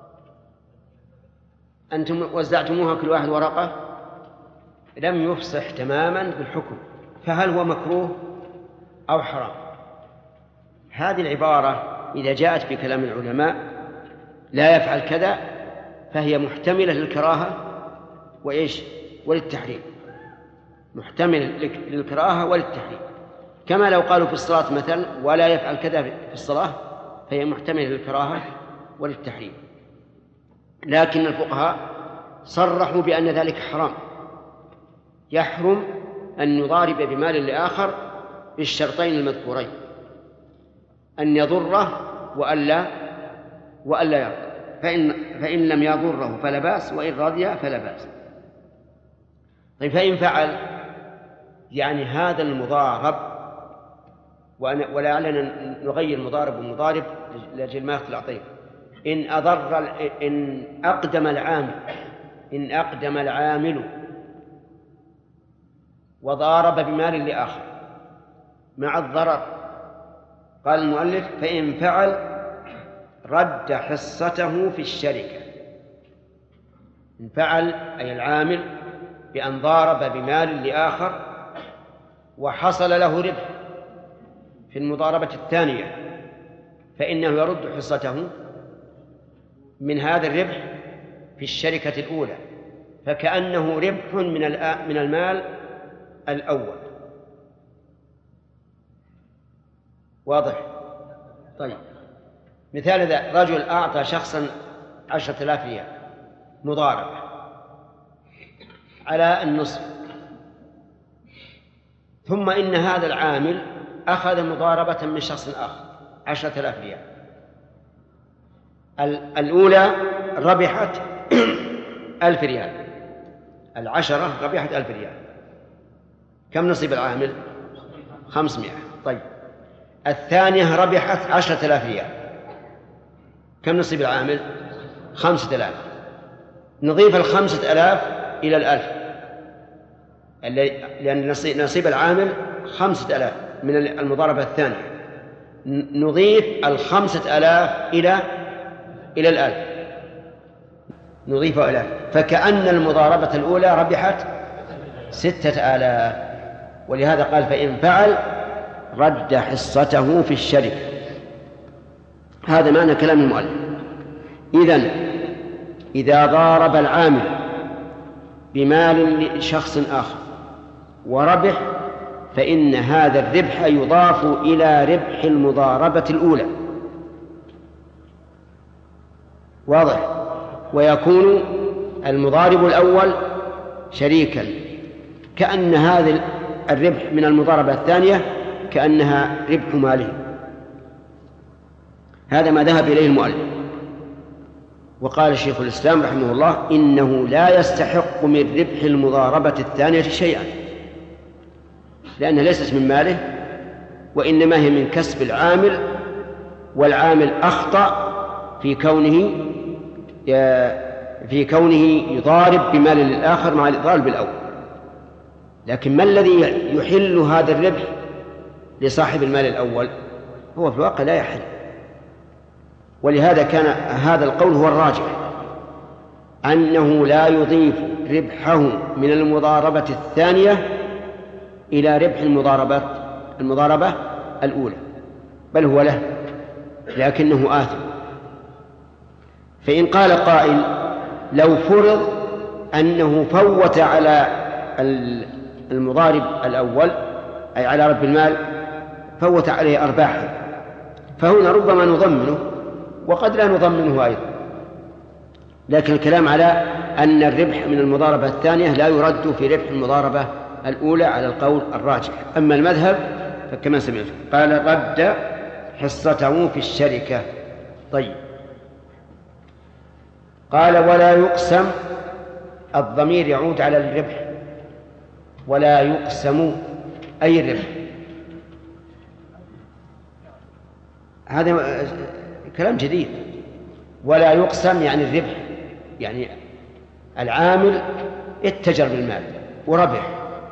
أنتم وزعتموها كل واحد ورقة. لم يفصح تماما بالحكم، فهل هو مكروه أو حرام؟ هذه العبارة إذا جاءت في كلام العلماء لا يفعل كذا فهي محتملة للكراهة وللتحريم. محتمل للكراهة وللتحريم. كما لو قالوا في الصلاة مثلا ولا يفعل كذا في الصلاة فهي محتملة للكراهة وللتحريم. لكن الفقهاء صرحوا بأن ذلك حرام. يحرم أن يضارب بمال لآخر بالشرطين المذكورين، أن يضره وألا يرضى. فإن لم يضره فلا بأس، وإن رضي فلا بأس. طيب فإن فعل يعني هذا المضارب، ولعلنا نغير مضارب ومضارب لأجل ما يختلط. طيب إن أقدم العامل وضارب بمال لآخر مع الضرر. قال المؤلف فإن فعل رد حصته في الشركة. إن فعل أي العامل بأن ضارب بمال لآخر وحصل له ربح في المضاربة الثانية فإنه يرد حصته من هذا الربح في الشركة الأولى، فكأنه ربح من المال الأول. واضح؟ طيب، مثال ذا: رجل أعطى شخصا 10,000 ريال مضاربة على النصف، ثم إن هذا العامل أخذ مضاربة من شخص آخر 10,000 ريال. الأولى ربحت 1000 ريال، 10 ربحت 1000 ريال. كم نصيب العامل؟ 500. طيب، الثانية ربحت 10,000 ريال، كم نصيب العامل؟ 5,000. نضيف 5,000 إلى 1,000 لأن نصيب العامل 5,000 من المضاربة الثانية، نضيف 5,000 إلى 1,000، نضيفه إلى 1,000، فكأن المضاربة الأولى ربحت 6,000. ولهذا قال فإن فعل رد حصته في الشركة. هذا معنى كلام المؤلف. إذن إذا ضارب العامل بمال لشخص آخر وربح فإن هذا الربح يضاف إلى ربح المضاربة الأولى. واضح؟ ويكون المضارب الأول شريكا، كأن هذا الربح من المضاربة الثانية كأنها ربح ماله. هذا ما ذهب إليه المؤلف. وقال شيخ الإسلام رحمه الله إنه لا يستحق من ربح المضاربة الثانية شيئا، لأنها ليست من ماله وإنما هي من كسب العامل، والعامل أخطأ في كونه يضارب بمال للآخر مع الإضرار بالأول. لكن ما الذي يحل هذا الربح لصاحب المال الأول؟ هو في الواقع لا يحل. ولهذا كان هذا القول هو الراجح، أنه لا يضيف ربحه من المضاربة الثانية إلى ربح المضاربة الأولى، بل هو له، لكنه آثم. فإن قال قائل لو فرض أنه فوت على المضارب الأول أي على رب المال فوت عليه أرباحه، فهنا ربما نضمنه وقد لا نضمنه أيضا. لكن الكلام على أن الربح من المضاربة الثانية لا يرد في ربح المضاربة الأولى على القول الراجح. أما المذهب فكما سمعت قال رد حصته في الشركة. طيب، قال ولا يقسم، الضمير يعود على الربح، ولا يقسم أي الربح. هذا كلام جديد. ولا يقسم يعني الربح، يعني العامل اتجر بالمال وربح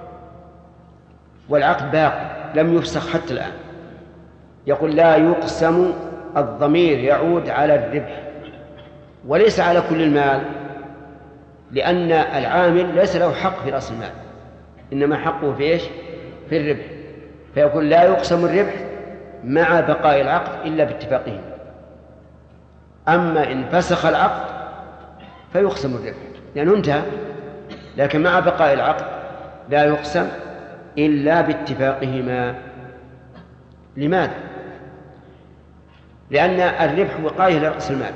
والعقد باقي لم يفسخ حتى الآن. يقول لا يقسم، الضمير يعود على الربح وليس على كل المال، لأن العامل ليس له حق في رأس المال، إنما حقه في إيش؟ في الربح. فيقول لا يقسم الربح مع بقاء العقد إلا باتفاقهم. أما إن فسخ العقد فيقسم الربح لأنه انتهى، لكن مع بقاء العقد لا يقسم إلا باتفاقهما. لماذا؟ لأن الربح وقاية لرأس المال،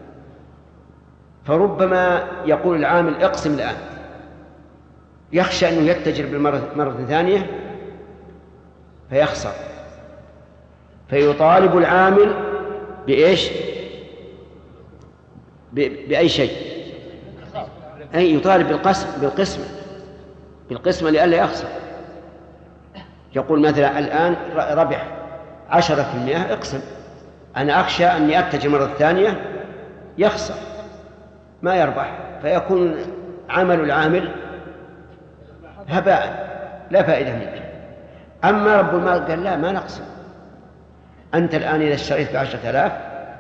فربما يقول العامل اقسم الآن، يخشى أنه يتجر بالمرة ثانية فيخسر، فيطالب العامل بإيش؟ بأي شيء، أي يطالب بالقسمة لئلا يخسر. يقول مثلا الآن ربح 10%، اقسم، أنا أخشى أني أتجر مرة ثانية يخسر ما يربح، فيكون عمل العامل هباء لا فائدة منه. أما رب المال قال لا، ما نقسم. أنت الآن إذا اشتريت ب10,000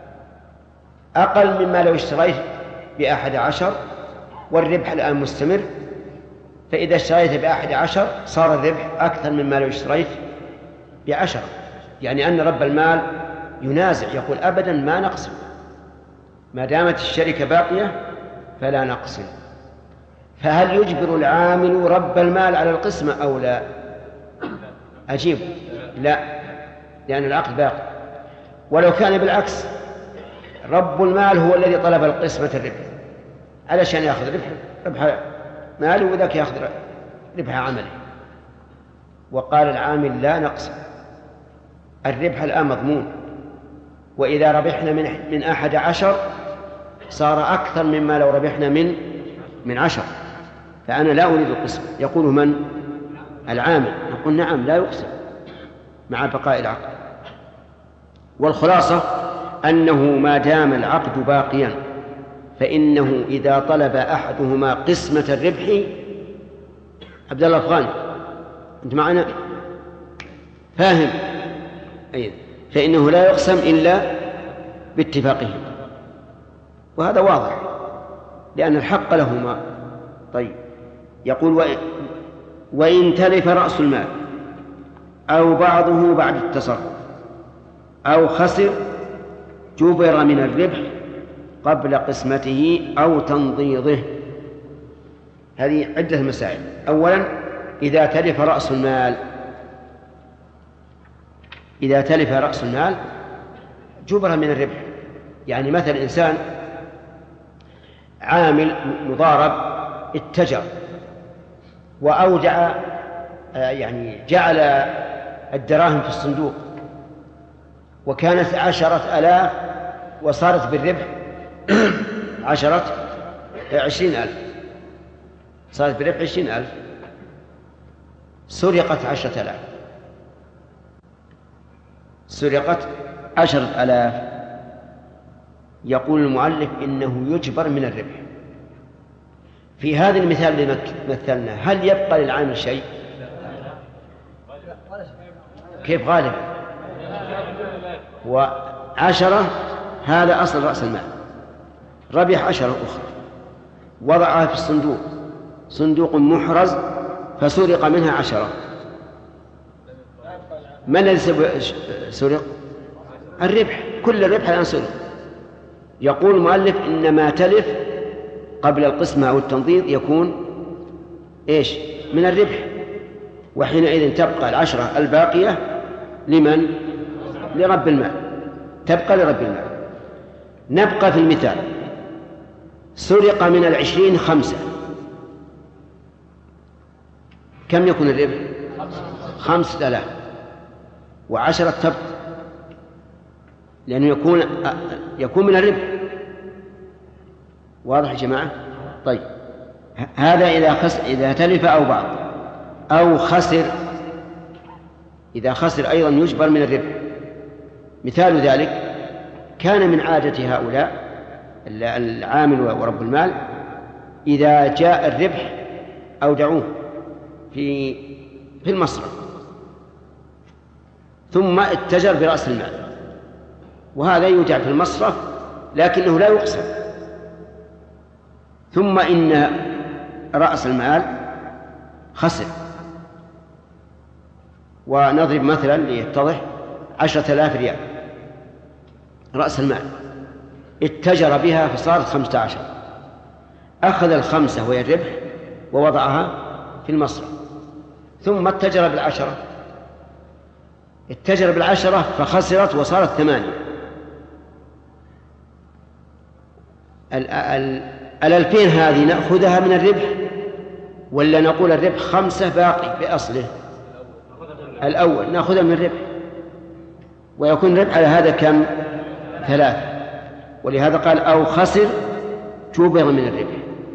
أقل مما لو اشتريت ب11، والربح الآن مستمر، فإذا اشتريت ب11 صار الربح أكثر مما لو اشتريت ب10. يعني أن رب المال ينازع، يقول أبدا ما نقسم، ما دامت الشركة باقية فلا نقسم. فهل يجبر العامل رب المال على القسمة أو لا؟ أجيب لا، لأن العقد باقي. ولو كان بالعكس، رب المال هو الذي طلب القسمة الربح علشان يأخذ ربح ماله وذاك يأخذ ربح عمله، وقال العامل لا نقسم، الربح الآن مضمون، وإذا ربحنا من 11 صار أكثر مما لو ربحنا من 10، فأنا لا أريد القسم. يقول من؟ العامل. نقول نعم لا يقسم مع بقاء العقد. والخلاصة أنه ما دام العقد باقيا فإنه إذا طلب أحدهما قسمة الربح، عبد الله الأفغاني أنت معنا فاهم؟ أيضا فإنه لا يقسم إلا باتفاقه، وهذا واضح لأن الحق لهما. طيب، يقول وإن تلف رأس المال أو بعضه بعد التصرف أو خسر جبر من الربح قبل قسمته أو تنضيضه. هذه عدة مسائل. أولا، إذا تلف رأس المال، إذا تلف رأس المال جبر من الربح. يعني مثل إنسان عامل مضارب اتجر وأودع، يعني جعل الدراهم في الصندوق، وكانت 10,000 وصارت بالربح 20,000، صارت بالربح 20,000، سرقت 10,000، سرقت 10,000. يقول المؤلف إنه يجبر من الربح. في هذا المثال اللي مثلنا هل يبقى للعامل شيء؟ كيف غالبا؟ 10 هذا أصل رأس المال، ربح 10 أخرى، وضعها في الصندوق، صندوق محرز، فسرق منها 10. من الذي سرق؟ الربح، كل الربح الآن سرق. يقول المؤلف إن ما تلف قبل القسمة أو التنضيض يكون إيش؟ من الربح، وحينئذ تبقى 10 الباقية لمن؟ لرب المال، تبقى لرب المال. نبقى في المثال، سرق من 20 5، كم يكون الربح؟ 5,000، و10 تبقى، لأنه يكون من الربح. واضح يا جماعة؟ طيب، هذا إذا تلف أو بعض أو خسر. إذا خسر أيضا يجبر من الربح. مثال ذلك، كان من عادة هؤلاء العامل ورب المال إذا جاء الربح أودعوه في المصرف، ثم اتجر برأس المال، وهذا يودع في المصرف لكنه لا يقسم. ثم إن رأس المال خسر، ونضرب مثلا ليتضح 10,000 ريال رأس المال، اتجر بها فصارت 15، أخذ 5 وهي الربح ووضعها في المصرف، ثم اتجر ب10، اتجر ب10 فخسرت وصارت 8. 2,000 هذه نأخذها من الربح ولا نقول الربح 5 باقي بأصله؟ الأول نأخذها من الربح، ويكون الربح على هذا كم؟ 3. ولهذا قال أو خسر جبر من الربح.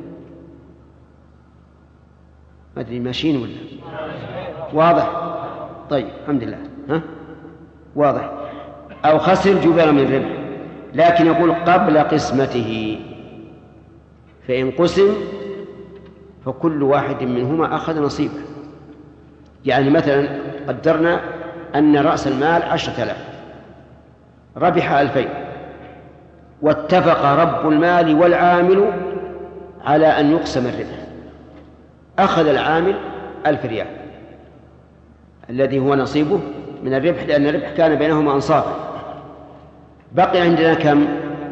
ما أدري ماشيين ولا واضح؟ طيب الحمد لله، ها واضح. أو خسر جبر من الربح، لكن يقول قبل قسمته، فإن قسم فكل واحد منهما أخذ نصيبه. يعني مثلا قدرنا أن رأس المال 10,000، ربح 2000، واتفق رب المال والعامل على أن يقسم الربح. أخذ العامل 1000 ريال الذي هو نصيبه من الربح، لأن الربح كان بينهما أنصافا. بقي عندنا كم؟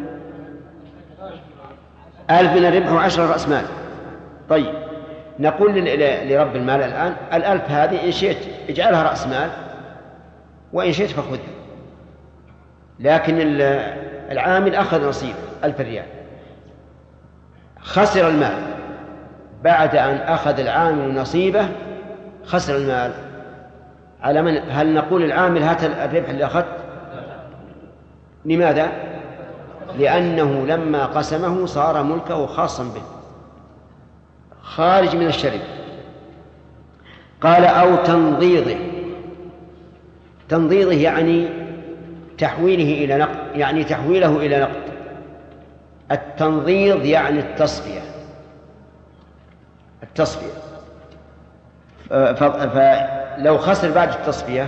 1000 من الربح و10 رأس مال. طيب نقول لرب المال الآن 1000 هذه إن شئت اجعلها رأس مال وإن شئت فخذها، لكن العامل أخذ نصيب 1000 ريال، خسر المال بعد أن أخذ العامل نصيبه، خسر المال على من؟ هل نقول العامل هات الربح اللي أخذت؟ لماذا؟ لأنه لما قسمه صار ملكه خاصا به خارج من الشركة. قال أو تنضيضه. تنضيضه يعني تحويله إلى نقد، يعني تحويله إلى نقد. التنضيض يعني التصفية. فلو خسر بعد التصفية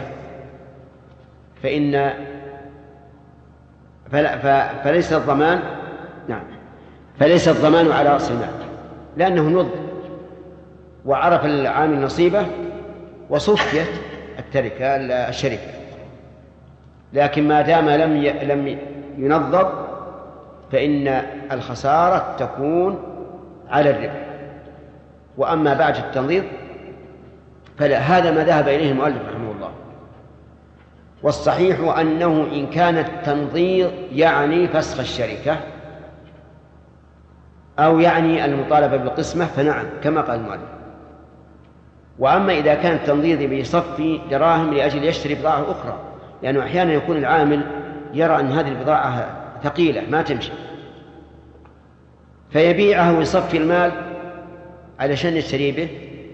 فليس الضمان، نعم، فليس الضمان على رأس المال، لأنه نض وعرف العامل نصيبه وصفيت الشركة. لكن ما دام لم ينضب فإن الخسارة تكون على الربح. وأما بعد التنضيض فلا، هذا ما ذهب إليه المؤلف رحمه الله. والصحيح أنه إن كان التنضيض يعني فسخ الشركة أو يعني المطالبة بالقسمة فنعم كما قال المؤلف. وأما إذا كان التنضيض بيصفي دراهم لأجل يشتري بضاعة أخرى، لأنه أحيانا يكون العامل يرى أن هذه البضاعة ثقيلة ما تمشي فيبيعها ويصفي المال علشان يشتري به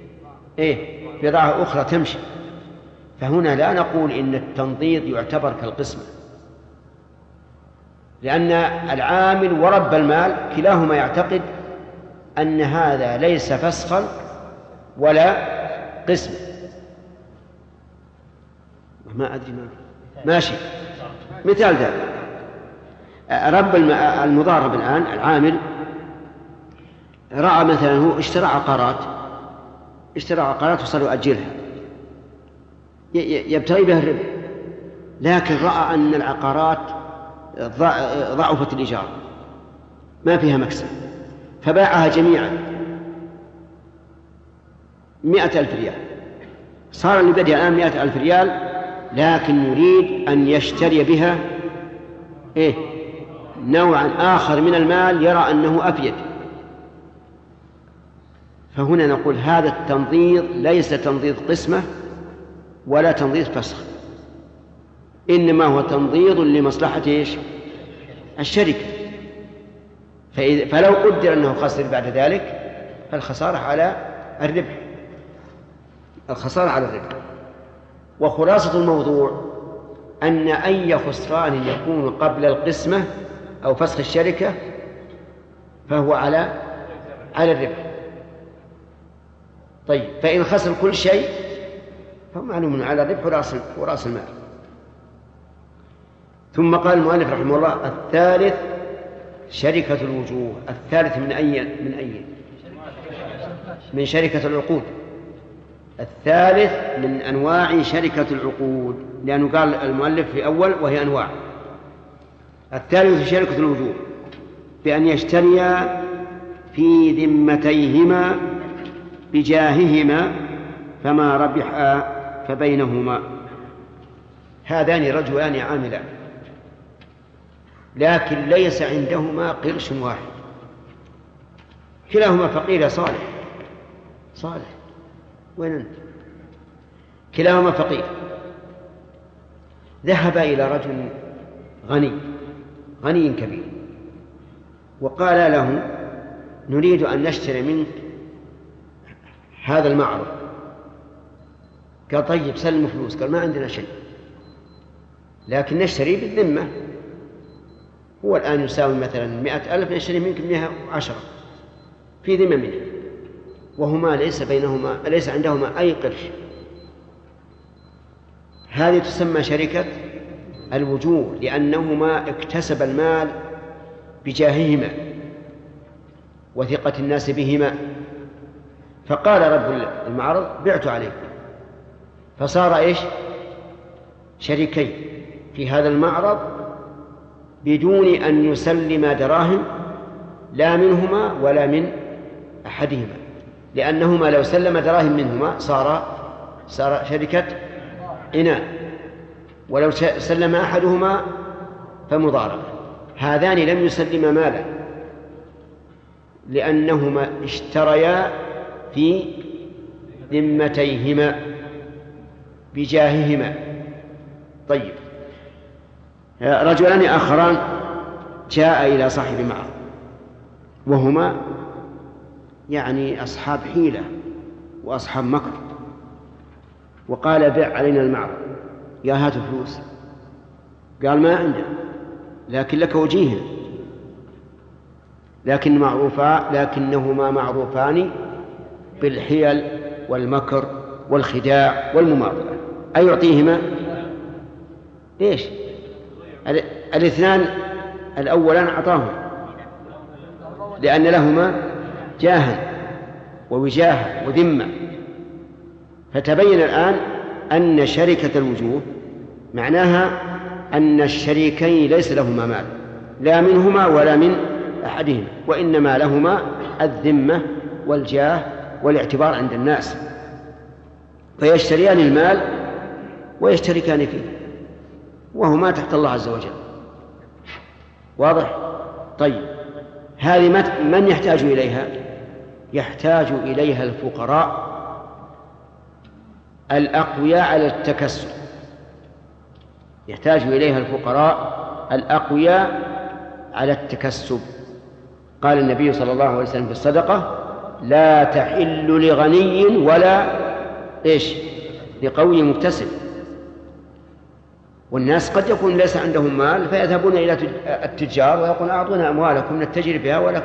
بضاعة أخرى تمشي. فهنا لا نقول إن التنضيض يعتبر كالقسمة، لأن العامل ورب المال كلاهما يعتقد أن هذا ليس فسخا ولا قسم. ما أدري ماشي. مثال ذلك رب المضارب الآن العامل رأى مثلا هو اشترى عقارات وصار يؤجلها يبتغي بها الربح، لكن رأى أن العقارات ضعفت الإيجار ما فيها مكسب فباعها جميعا 100,000 ريال. صار اللي بدأ الآن 100,000 ريال، لكن يريد أن يشتري بها نوعا آخر من المال يرى أنه أفيد. فهنا نقول هذا التنضيض ليس تنضيض قسمة ولا تنضيض فسخ، إنما هو تنضيض لمصلحة الشركة. فلو قدر أنه خسر بعد ذلك فالخسارة على الربح، وخلاصة الموضوع أن أي خسران يكون قبل القسمة أو فسخ الشركة فهو على الربح. طيب فإن خسر كل شيء فمعلوم على الربح ورأس المال. ثم قال المؤلف رحمه الله الثالث شركة الوجوه. الثالث من أي؟ من شركة العقود. الثالث من أنواع شركة العقود، لأنه قال المؤلف في أول وهي أنواع. الثالث شركة الوجوه بأن يشتريا في ذمتيهما بجاههما فما ربحا فبينهما. هذان رجلان عاملان لكن ليس عندهما قرش واحد، كلاهما فقير صالح. وين أنت؟ كلاهما فقير. ذهب إلى رجل غني كبير وقال له نريد أن نشتري منك هذا المعرض. قال طيب سلم فلوس. قال ما عندنا شيء لكن نشتري بالذمة. هو الآن يساوي مثلا 100,000 نشتري منك 110 في ذمة منه، وهما ليس عندهما أي قرش. هذه تسمى شركة الوجوه، لأنهما اكتسب المال بجاههما وثقة الناس بهما، فقال رب المعرض بعت عليكم، فصار إيش؟ شريكين في هذا المعرض بدون أن يسلم دراهم لا منهما ولا من أحدهما، لأنهما لو سلم دراهم منهما صار شركة إناء، ولو سلم أحدهما فمضاربة. هذان لم يسلما مالا لأنهما اشتريا في ذمتيهما بجاههما. طيب، رجلان آخران جاء إلى صاحب معرض وهما يعني أصحاب حيلة وأصحاب مكر، وقال بع علينا المعرض، يا هات فلوس. قال ما عندنا، لكن لك وجيه، لكنهما معروفان بالحيل والمكر والخداع والمماطلة. أي يعطيهما إيش؟ الاثنان الأولان أعطاهم لأن لهما جاها ووجاهة وذمة. فتبين الآن أن شركة الوجوه معناها أن الشريكين ليس لهما مال لا منهما ولا من أحدهما، وإنما لهما الذمة والجاه والاعتبار عند الناس، فيشتريان المال ويشتركان فيه وهما تحت الله عز وجل. واضح؟ طيب، هذه من يحتاج إليها؟ يحتاج إليها الفقراء الأقوياء على التكسب، يحتاج إليها الفقراء الأقوياء على التكسب. قال النبي صلى الله عليه وسلم في الصدقة: لا تحل لغني ولا إيش لقوي مكتسب. والناس قد يكون ليس عندهم مال فيذهبون إلى التجار ويقولون أعطونا أموالكم نتجر بها ولكم،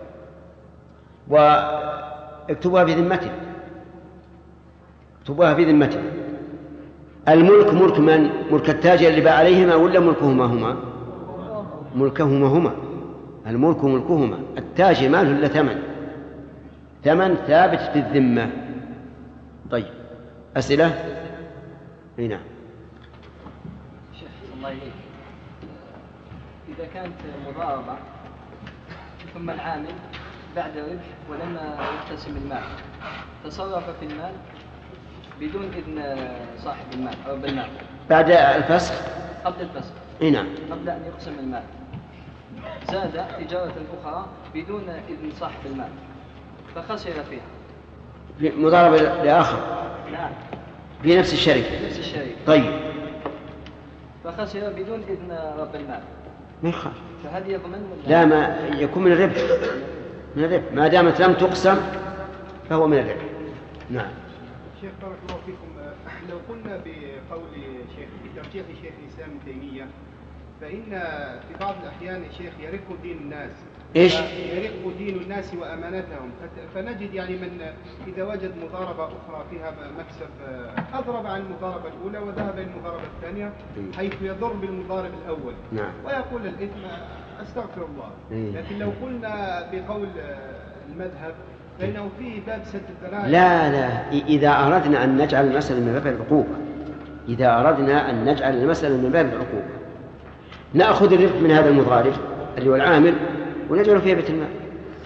واكتبوها بذمته، اكتبوها بذمته. الملك ملك من؟ ملك التاجر اللي باع عليهما ولا ملكهما هما؟ ملكهما هما. الملك ملكهما، التاجر ما له إلا ثمن ثابت في الذمة. طيب، أسئلة؟ هنا شيخ الله يليك، إذا كانت مضاربة ثم العامل بعد ربح ولم يقتسم المال تصرف في المال بدون إذن صاحب المال أو بالمال بعد الفسخ، قبل الفسخ، نعم، قبل أن يقسم المال، زاد تجارة أخرى بدون إذن صاحب المال فخسر فيها مضاربة لآخر، نعم، في نفس الشركة. طيب، فخسر بدون إذن رب المال، ما يخاف، فهذه يضمن لا، ما يكون من الربح، ما دامت لم تقسم فهو من الربح. نعم. شيخ بارك الله فيكم، لو قلنا بقول شيخ بترجيح شيخ الإسلام ابن تيمية، فإن في بعض الأحيان يا شيخ يرق دين الناس. إيش؟ يرق دين الناس وأمانتهم، فنجد يعني من إذا وجد مضاربة أخرى فيها مكسب أضرب عن المضاربة الأولى وذهب إلى المضاربة الثانية حيث يضر بالمضارب الأول. نعم. ويقول الإثم أستغفر الله. لكن لو قلنا بقول المذهب فإنه فيه باب سد الذرائع. لا، إذا أردنا أن نجعل المسألة من باب العقوبة، إذا أردنا أن نجعل المسألة من باب العقوبة نأخذ الربح من هذا المضارب اللي هو العامل ونجعله في بيت المال.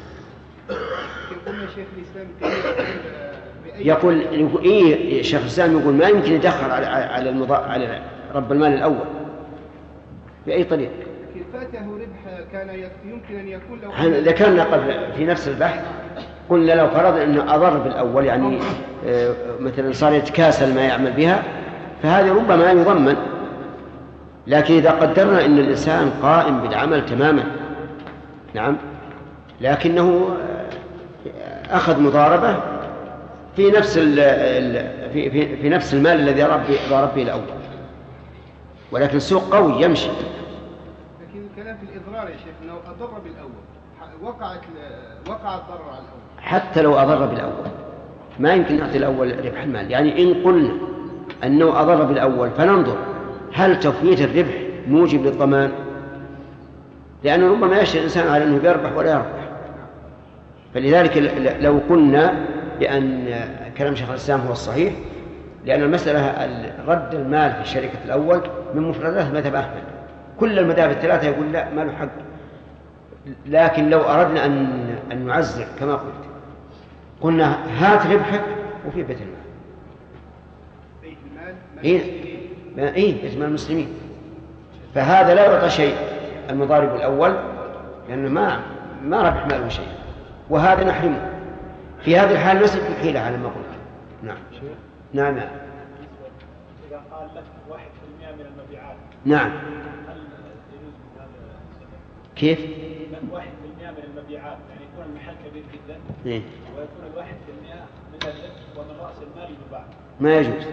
يقول إيه شيخ الإسلام يقول ما يمكن يدخل على رب المال الأول بأي طريقة. فاته ربح كان يمكن أن يكون لو ذكرنا قبل في نفس البحث، قلنا لو فرض أنه أضر بالأول، يعني مثلا صار يتكاسل ما يعمل بها، فهذا ربما يضمن. لكن إذا قدرنا أن الإنسان قائم بالعمل تماما، نعم، لكنه أخذ مضاربة في نفس في نفس المال الذي ضارب به الأول، ولكن السوق قوي يمشي. لكن الكلام في الإضرار يا شيخ أنه أضر بالأول، وقع الضرر على الأول. حتى لو أضر بالأول ما يمكن نعطي الأول ربح المال. يعني إن قلنا أنه أضر بالأول، فننظر هل تفويت الربح موجب للضمان؟ لأنه ربما يشتري الإنسان على أنه يربح ولا يربح. فلذلك لو قلنا بأن كلام شيخ الإسلام هو الصحيح، لأن المسألة رد المال في الشركة الأول من مفردات مذهب أحمد، كل المذاهب الثلاثة يقول لا، ما له حق. لكن لو أردنا أن نعزر كما قلت، قلنا هات ربحك وفي بيت المال. بيت المال بيت المال المسلمين. فهذا لا يعطى شيء المضارب الأول، لأنه ما ربح ماله شيء، وهذا نحرمه. في هذه الحال نسب الحيلة على ما قلت. نعم. نعم. إذا قال لك 1% من المبيعات. نعم. هل يجوز هذا السبب؟ كيف؟ 1% من المبيعات، يعني يكون المحل كبير جدا ويكون 1% من الربح ومن رأس المال يباع. ما يجوز.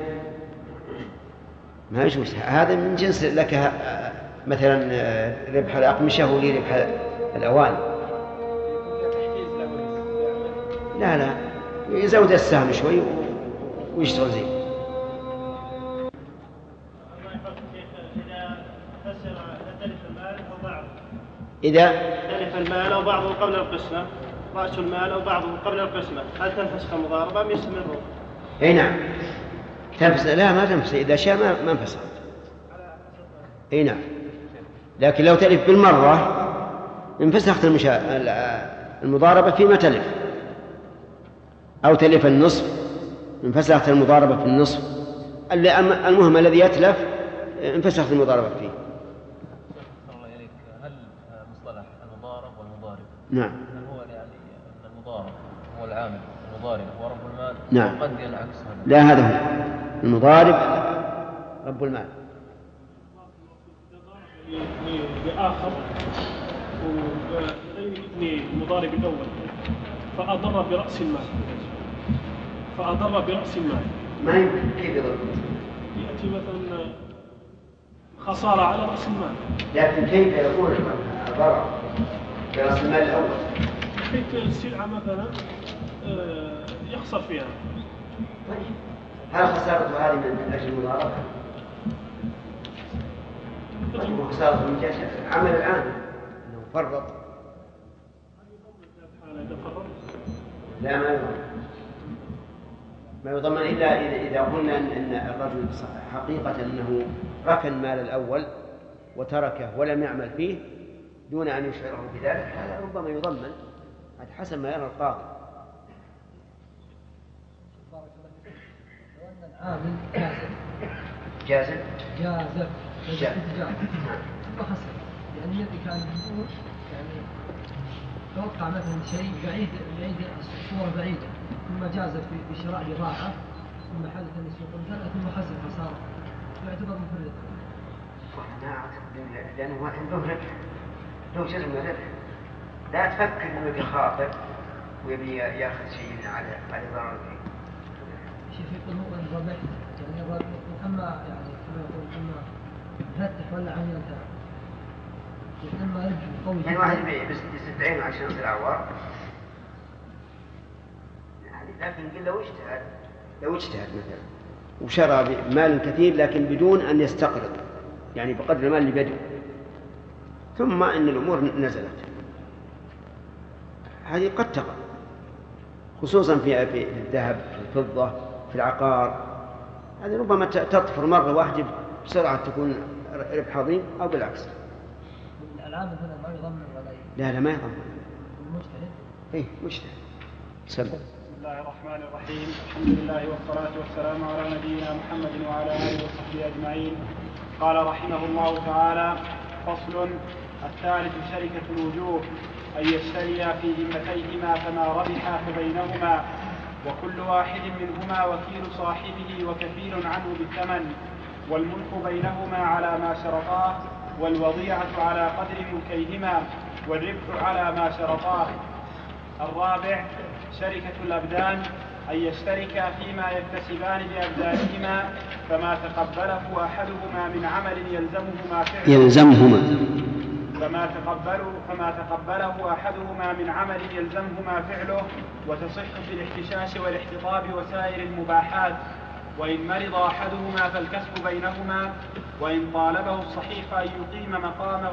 ما يجوز. هذا من جنس لك مثلا ربح الأقمشة وربح الأواني. لا يزود السهم شوي ويشتغل زين. إذا تلف المال أو بعضه قبل القسمة، رأس المال أو بعضه قبل القسمة، هل تنفسخ المضاربة أم يستمرون؟ أي نعم تنفسخ. لا ما تنفسخ، إذا شاء ما انفسخ. أي نعم، لكن لو تلف بالمرة انفسخت المضاربة فيما تلف، أو تلف النصف انفسخت المضاربة في النصف. المهم الذي يتلف انفسخت المضاربة فيه. هل مصطلح المضارب والمضارب نعم هل هو يعني أن المضارب هو العامل، المضارب هو رب المال؟ نعم. قد ينعكس هذا. لا، هذا هو المضارب رب المال. لآخر وغير إذن المضارب الأول فأضر برأس المال ما يمكن. كيف يضر؟ يأتي مثلا خسارة على رأس المال. لكن كيف يكون الضرر برأس المال الأول؟ حيث السلعة مثلا يخسر فيها. طيب هل خسارته هذه من أجل المضاربة؟ خسارة من جهة عمل الآن أنه فرط. لا ما يضمن إلا إذا قلنا أن الرجل حقيقة أنه ركن مال الأول وتركه ولم يعمل فيه دون أن يشعره بذلك، هذا ربما يضمن. هذا حسب ما يرى القاضي. العامل جازم وحسن، يعني الذي كان يقول يعني توقع مثلا شيء بعيد الصورة بعيدة، ثم جاز في شراء بضاعة، ثم حدث أن يسوق مثلا ثم خسر خسارة، يعتبر مفرط. أنا أعتقد لأنه عنده ربح، له جزء من الربح. لا تفكر أنه بخاطر ويبي يأخذ شيء على ضرر فيه. شيء يقول هو الربح، يعني الربح أما يعني كما يقول أما فتح ولا عمل انتهى، أما ربح قوي. يعني واحد يسد عينه عشان يصير عوار، لكن قل لو اجتهد مثلا وشرى بمال كثير لكن بدون أن يستقرض، يعني بقدر المال اللي بيده، ثم إن الأمور نزلت، هذه قد تقع، خصوصا في الذهب، في الفضة، في العقار. هذه ربما تطفر مرة واحدة بسرعة تكون ربح عظيم، أو بالعكس. العام مثلا ما يضمن ولا لا ما يضمن. المجتهد. إيه مجتهد. سلم. بسم الله الرحمن الرحيم. الحمد لله والصلاة والسلام على نبينا محمد وعلى آله وصحبه أجمعين. قال رحمه الله تعالى: فصل. الثالث شركة الوجوه، أن يشتريا في ذمتيهما فما ربحا فبينهما، وكل واحد منهما وكيل صاحبه وكفيل عنه بالثمن، والملك بينهما على ما شرطاه، والوضيعة على قدر ملكيهما، والربح على ما شرطاه. الرابع شركة الأبدان، أن يشتركا فيما يكتسبان بأبدانهما، فما تقبله أحدهما من عمل فما تقبله أحدهما من عمل يلزمهما فعله، وتصح في الاحتشاش والاحتطاب وسائر المباحات، وإن مرض أحدهما فالكسب بينهما، وإن طالبه الصحيح أن يقيم مقامه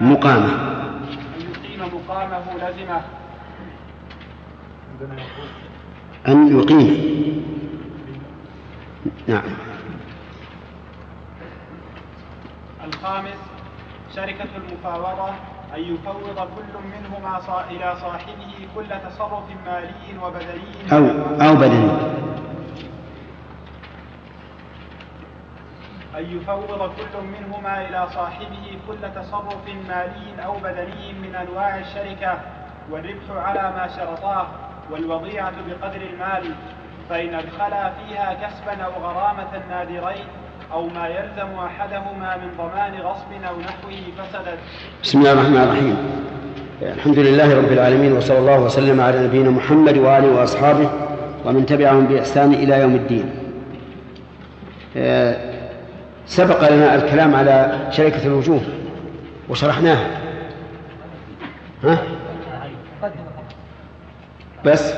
لزمه أن يقيم. نعم. الخامس شركة المفاوضة، أن يفوض كل منهما إلى صاحبه كل تصرف مالي وبدني أو بدني. أن يفوض كل منهما إلى صاحبه كل تصرف مالي أو بدني من أنواع الشركة، والربح على ما شرطاه، والوضيعة بقدر المال، فإن أدخلا فيها كسبا أو غرامة نادرين أو ما يلزم أحدهما من ضمان غصب أو نحوه فسدت. بسم الله الرحمن الرحيم. الحمد لله رب العالمين، وصلى الله وسلم على نبينا محمد وآله وأصحابه ومن تبعهم بإحسان إلى يوم الدين. سبق لنا الكلام على شركة الوجوه وشرحناها، بس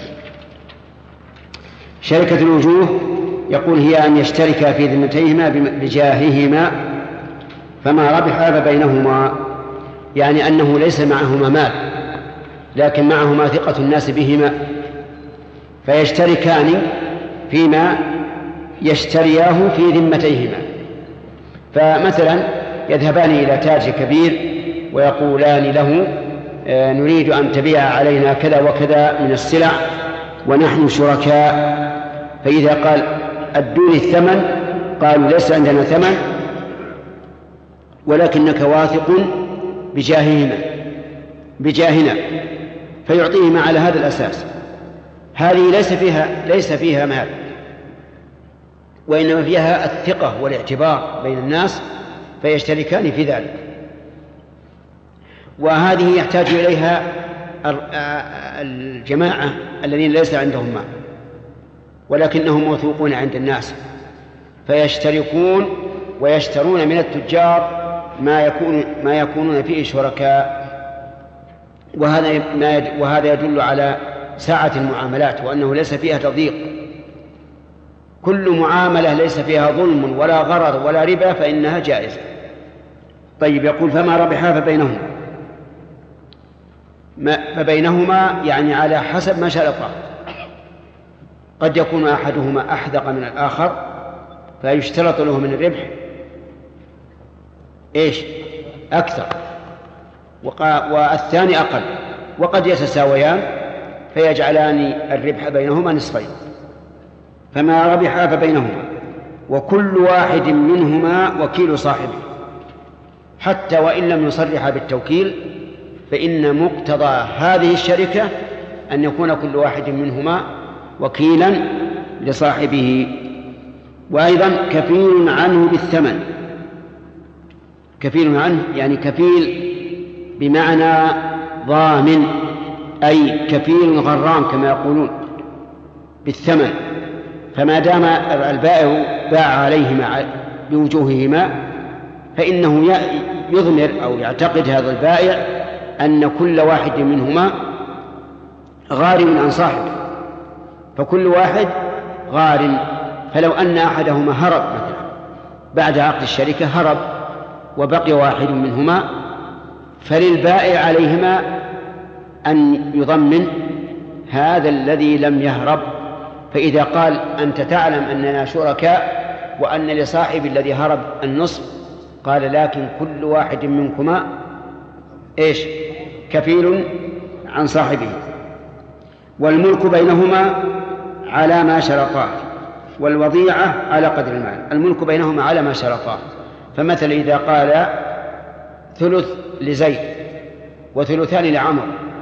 شركة الوجوه يقول هي أن يشتركا في ذمتيهما بجاههما، فما ربح فبينهما، يعني أنه ليس معهما مال لكن معهما ثقة الناس بهما، فيشتركان فيما يشترياه في ذمتيهما. فمثلا يذهبان إلى تاجر كبير ويقولان له نريد أن تبيع علينا كذا وكذا من السلع ونحن شركاء، فإذا قال أدوني الثمن قالوا ليس عندنا ثمن ولكنك واثق بجاهنا، فيعطيهما على هذا الأساس. هذه ليس فيها مال، وإنما فيها الثقة والاعتبار بين الناس، فيشتركان في ذلك. وهذه يحتاج إليها الجماعة الذين ليس عندهم مال ولكنهم موثوقون عند الناس، فيشتركون ويشترون من التجار ما يكونون فيه شركاء. وهذا يدل على سعة المعاملات وأنه ليس فيها تضييق. كل معاملة ليس فيها ظلم ولا غرر ولا ربا فإنها جائزة. طيب، يقول فما ربحا فبينهما يعني على حسب ما شرطا. قد يكون أحدهما أحذق من الآخر فيشترط له من الربح أكثر والثاني أقل، وقد يتساويان فيجعلان الربح بينهما نصفين. فما ربح فبينهما، وكل واحد منهما وكيل صاحبه، حتى وإن لم يصرح بالتوكيل فإن مقتضى هذه الشركة أن يكون كل واحد منهما وكيلا لصاحبه. وأيضا كفيل عنه بالثمن. كفيل عنه يعني كفيل بمعنى ضامن، أي كفيل غرام كما يقولون بالثمن. فما دام البائع باع عليهما بوجوههما فإنه يضمر أو يعتقد هذا البائع أن كل واحد منهما غارم عن صاحبه، فكل واحد غارم. فلو أن أحدهما هرب مثلا بعد عقد الشركة هرب وبقي واحد منهما، فللبائع عليهما أن يضمن هذا الذي لم يهرب. فإذا قال أنت تعلم أننا شركاء وأن لصاحب الذي هرب النصف، قال لكن كل واحد منكما كفيل عن صاحبه. والملك بينهما على ما شرطاه، والوضيعة على قدر المال. الملك بينهما على ما شرطاه. فمثل إذا قال ثلث لزيد وثلثان لعمر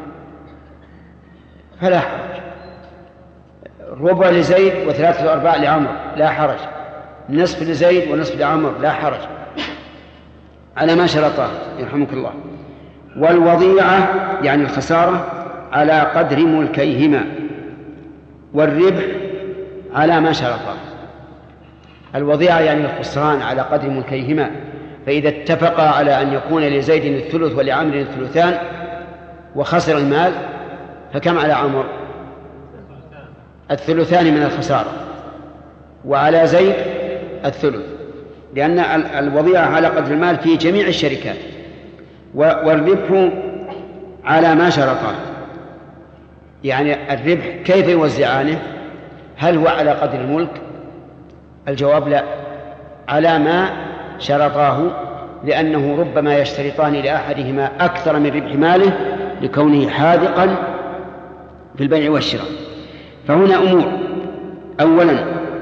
فلا حرج، ربع لزيد وثلاثة أرباع لعمر لا حرج، نصف لزيد ونصف لعمر لا حرج، على ما شرطاه يرحمك الله. والوضيعة يعني الخسارة على قدر ملكيهما، والربح على ما شرطاه. الوضيعة يعني الخسران على قدر ملكيهما، فإذا اتفقا على أن يكون لزيد الثلث ولعمر الثلثان وخسر المال فكم على عمر؟ الثلثان من الخسارة، وعلى زيد الثلث، لأن الوضيعة على قدر المال في جميع الشركات، والربح على ما شرطاه. يعني الربح كيف يوزعانه؟ هل هو على قدر الملك؟ الجواب لا، على ما شرطاه، لأنه ربما يشترطان لأحدهما أكثر من ربح ماله لكونه حاذقا في البيع والشراء. فهنا أمور: أولا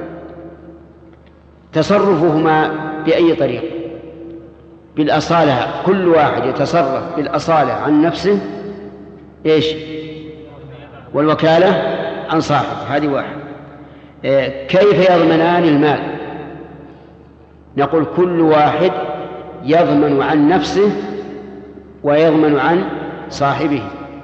تصرفهما بأي طريق؟ بالأصالة، كل واحد يتصرف بالأصالة عن نفسه إيش؟ والوكالة عن صاحب، هذه واحد. كيف يضمنان المال؟ نقول كل واحد يضمن عن نفسه ويضمن عن صاحبه.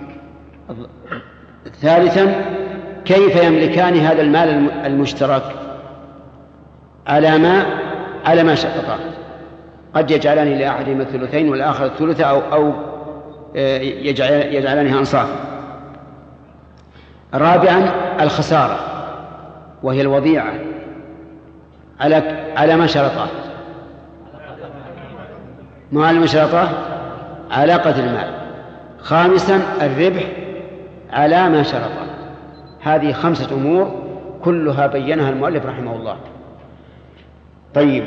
ثالثا كيف يملكان هذا المال المشترك؟ على ما شرطا، قد يجعلان لأحدهما الثلثين والآخر الثلث، أو يجعلانها أنصاف. رابعا الخسارة، وهي الوضيعة، على ما شرطاه. ما على ما شرطاه؟ على قدر المال. خامسا الربح على ما شرطاه. هذه 5 أمور كلها بينها المؤلف رحمه الله. طيب،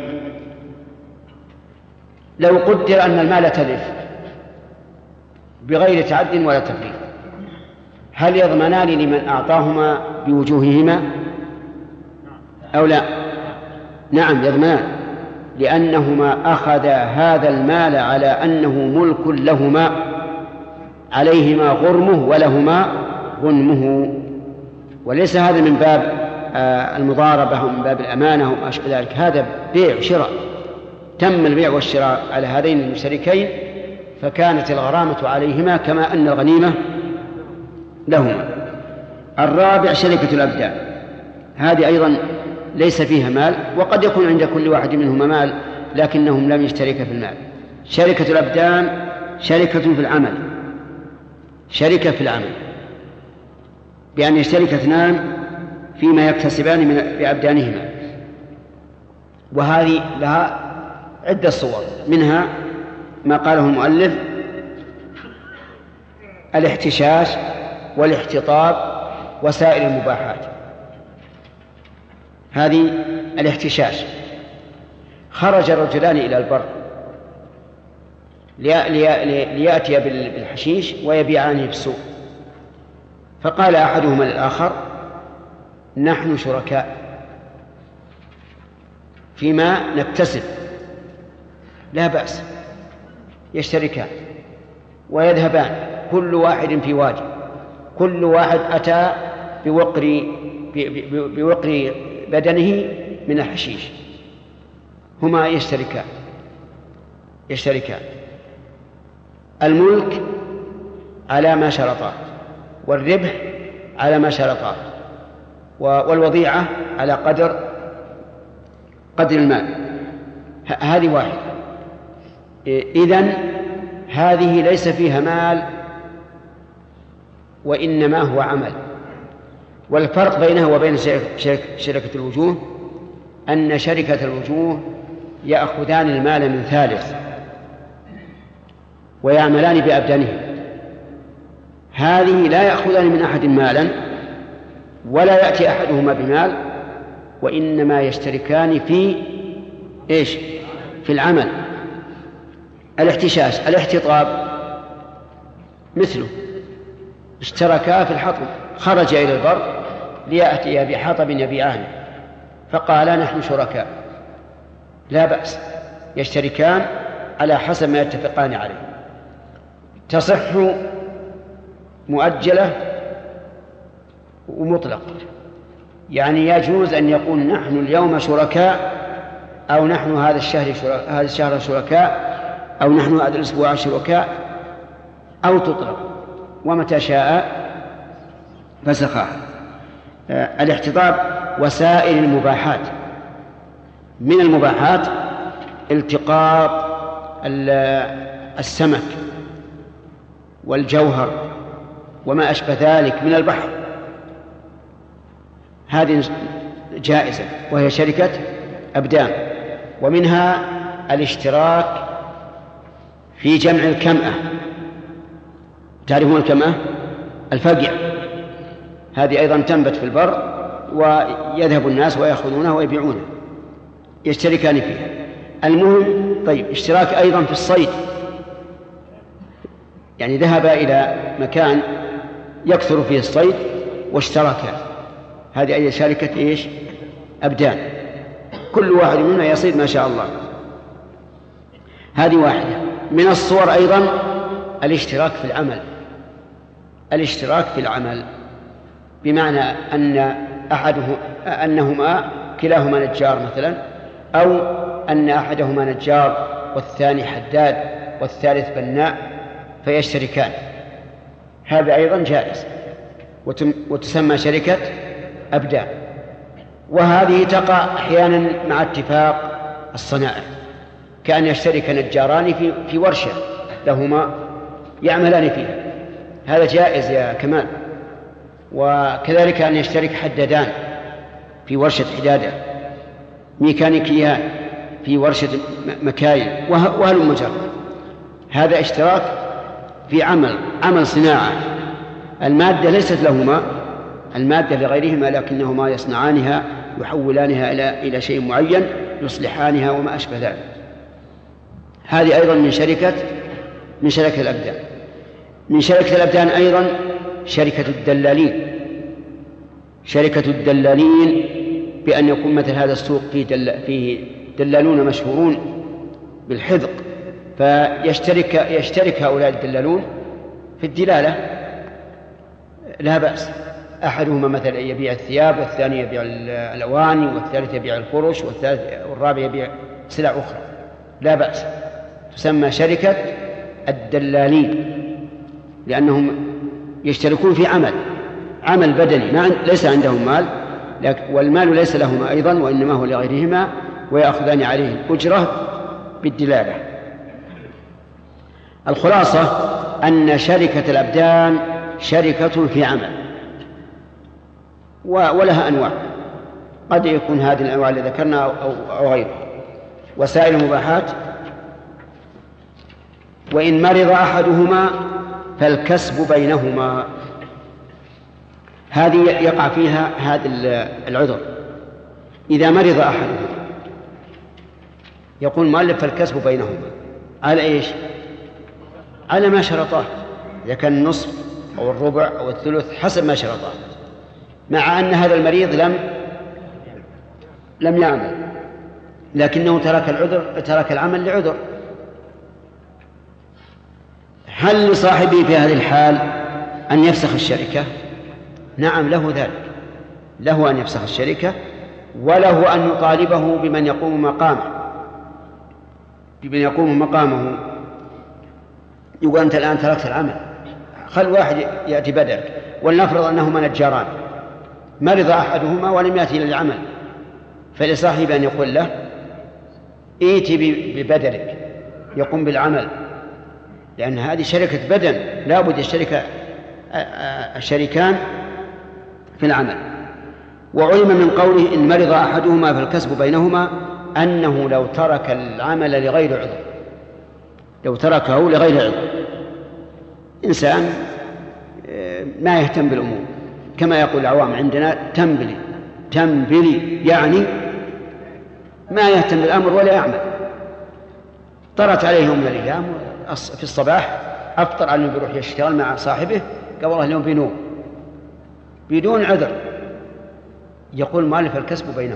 لو قدر أن المال تلف بغير تعد ولا تفريط، هل يضمنان لمن أعطاهما بوجوههما أو لا؟ نعم يضمنان، لأنهما أخذا هذا المال على أنه ملك لهما، عليهما غرمه ولهما غنمه، وليس هذا من باب المضاربة أو من باب الأمانة أو ما أشبه ذلك. هذا بيع شراء، تم البيع والشراء على هذين المشتركين، فكانت الغرامة عليهما كما أن الغنيمة لهما. الرابع شركة الأبدان، هذه أيضا ليس فيها مال، وقد يكون عند كل واحد منهما مال لكنهم لم يشتركا في المال. شركة الأبدان شركة في العمل، شركة في العمل بأن يشترك 2 فيما يكتسبان بأبدانهما، وهذه لها عدة صور، منها ما قاله المؤلف: الاحتشاش والاحتطاب وسائر المباحات. هذه الاحتشاش: خرج الرجلان إلى البر ليأتي بالحشيش ويبيعانه في السوق، فقال أحدهما للآخر: نحن شركاء فيما نكتسب، لا بأس. يشتركان ويذهبان كل واحد في وادي، كل واحد أتى بوقر بدنه من الحشيش، هما يشتركان. الملك على ما شرطاه، والربح على ما شرطاه، والوضيعة على قدر المال. هذه واحدة. إذن هذه ليس فيها مال وإنما هو عمل. والفرق بينها وبين شركة الوجوه أن شركة الوجوه يأخذان المال من ثالث ويعملان بأبدانهم، هذه لا يأخذان من أحد مالا ولا يأتي أحدهما بمال، وإنما يشتركان في إيش؟ في العمل. الاحتشاش، الاحتطاب مثله، اشتركا في الحطب، خرج إلى البر ليأتي بحطب يبيعانه، فقالا نحن شركاء، لا بأس، يشتركان على حسب ما يتفقان عليه. تصح مؤجلة ومطلقة، يعني يجوز أن يقول نحن اليوم شركاء، أو نحن هذا الشهر شركاء، أو نحن هذا الأسبوع شركاء، أو تطلق ومتى شاء فسخها. الاحتطاب وسائر المباحات، من المباحات التقاط السمك والجوهر وما أشبه ذلك من البحر، هذه جائزة، وهي شركة أبدان. ومنها الاشتراك في جمع الكمأة. تعرفون الكمأة؟ الفقع، هذه أيضا تنبت في البر ويذهب الناس ويأخذونها ويبيعونها، يشتركان فيها. المهم طيب، اشتراك أيضا في الصيد، يعني ذهب إلى مكان يكثر فيه الصيد واشتركا، هذه أي شركة إيش؟ أبدان، كل واحد منها يصيد ما شاء الله. هذه واحدة. من الصور أيضا الاشتراك في العمل. الاشتراك في العمل بمعنى أنهما كلاهما نجار مثلا، أو أن أحدهما نجار والثاني حداد والثالث بناء فيشتركان، هذا أيضا جائز وتسمى شركة أبدان. وهذه تقع أحيانا مع اتفاق الصنائع، كأن يشترك نجاران في ورشة لهما يعملان فيها، هذا جائز يا كمال. وكذلك أن يشترك حدادان في ورشة حدادة، ميكانيكيان في ورشة مكاين، وهل مجرد. هذا اشتراك في عمل صناعة، المادة ليست لهما، المادة لغيرهما، لكنهما يصنعانها يحولانها إلى شيء معين، يصلحانها وما أشبه ذلك. هذه أيضا من شركة الأبدان. من شركة الأبدان أيضا شركة الدلالين. شركة الدلالين بأن يكون مثل هذا السوق فيه دلالون مشهورون بالحذق، فيشترك هؤلاء الدلالون في الدلالة، لا بأس. أحدهما مثلا يبيع الثياب، والثاني يبيع الأواني، والثالث يبيع الفرش، والرابع يبيع سلع أخرى، لا بأس. تسمى شركة الدلالين، لأنهم يشتركون في عمل بدني، ليس عندهم مال، والمال ليس لهما أيضا، وإنما هو لغيرهما، ويأخذان عليه الأجرة بالدلالة. الخلاصة أن شركة الأبدان شركة في عمل، ولها أنواع، قد يكون هذه الأنواع اللي ذكرنا أو غيرها. وسائل المباحات: وإن مرض أحدهما فالكسب بينهما. هذه يقع فيها هذا العذر. إذا مرض أحدهما يقول مؤلف فالكسب بينهما على إيش؟ على ما شرطاه، إذا كان النصف أو الربع أو الثلث حسب ما شرطاه، مع أن هذا المريض لم يعمل، لكنه ترك العمل لعذر. هل لصاحبه في هذه الحال أن يفسخ الشركة؟ نعم، له ذلك، له أن يفسخ الشركة، وله أن يطالبه بمن يقوم مقامه، يقول أنت الآن تركت العمل، خل واحد يأتي بدلك. ولنفرض أنهما نجاران، مرض أحدهما ولم يأتي إلى العمل، فلصاحب أن يقول له ائتي ببدلك يقوم بالعمل، لأن هذه شركة بدن، لا بد يشترك الشريكان في العمل. وعلم من قوله إن مرض أحدهما فالكسب بينهما أنه لو ترك العمل لغير عذر، لو تركه لغير عذر، إنسان ما يهتم بالأمور، كما يقول العوام عندنا تنبلي، يعني ما يهتم بالأمر ولا يعمل. طرت عليه يوم من الأيام في الصباح أفطر على أنه بيروح يشتغل مع صاحبه، قال والله اليوم بينوم بدون عذر، يقول مؤلف الكسب بينهما.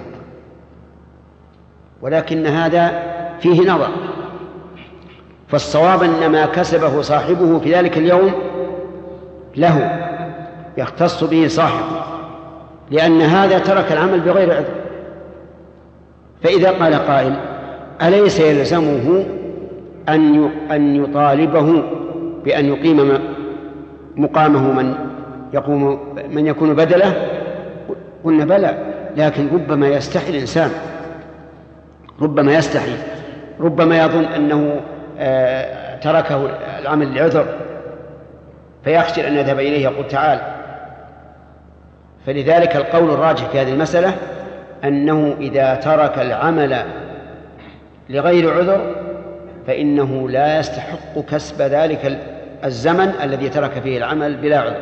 ولكن هذا فيه نظر، فالصواب أن ما كسبه صاحبه في ذلك اليوم له، يختص به صاحبه، لأن هذا ترك العمل بغير عذر. فإذا قال قائل أليس يلزمه أن يطالبه بأن يقيم مقامه من يكون بدله؟ قلنا بلى، لكن ربما يستحي الإنسان، ربما يظن أنه تركه العمل لعذر، فيخشى أن يذهب إليه يقول تعال. فلذلك القول الراجح في هذه المسألة أنه إذا ترك العمل لغير عذر فإنه لا يستحق كسب ذلك الزمن الذي ترك فيه العمل بلا عذر.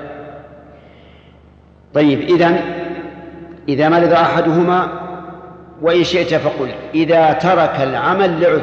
طيب، إذا مرض أحدهما، وإن شئت فقل إذا ترك العمل لعذر،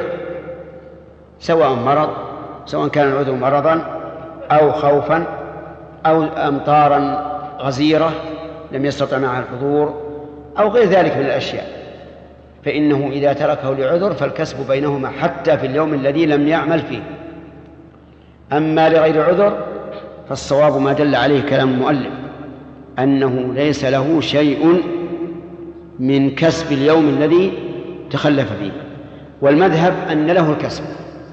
سواء كان العذر مرضا أو خوفا أو أمطارا غزيرة لم يستطع معها الحضور أو غير ذلك من الأشياء، فإنه إذا تركه لعذر فالكسب بينهما حتى في اليوم الذي لم يعمل فيه. أما لغير عذر فالصواب ما دل عليه كلام المؤلف أنه ليس له شيء من كسب اليوم الذي تخلف فيه. والمذهب أن له الكسب،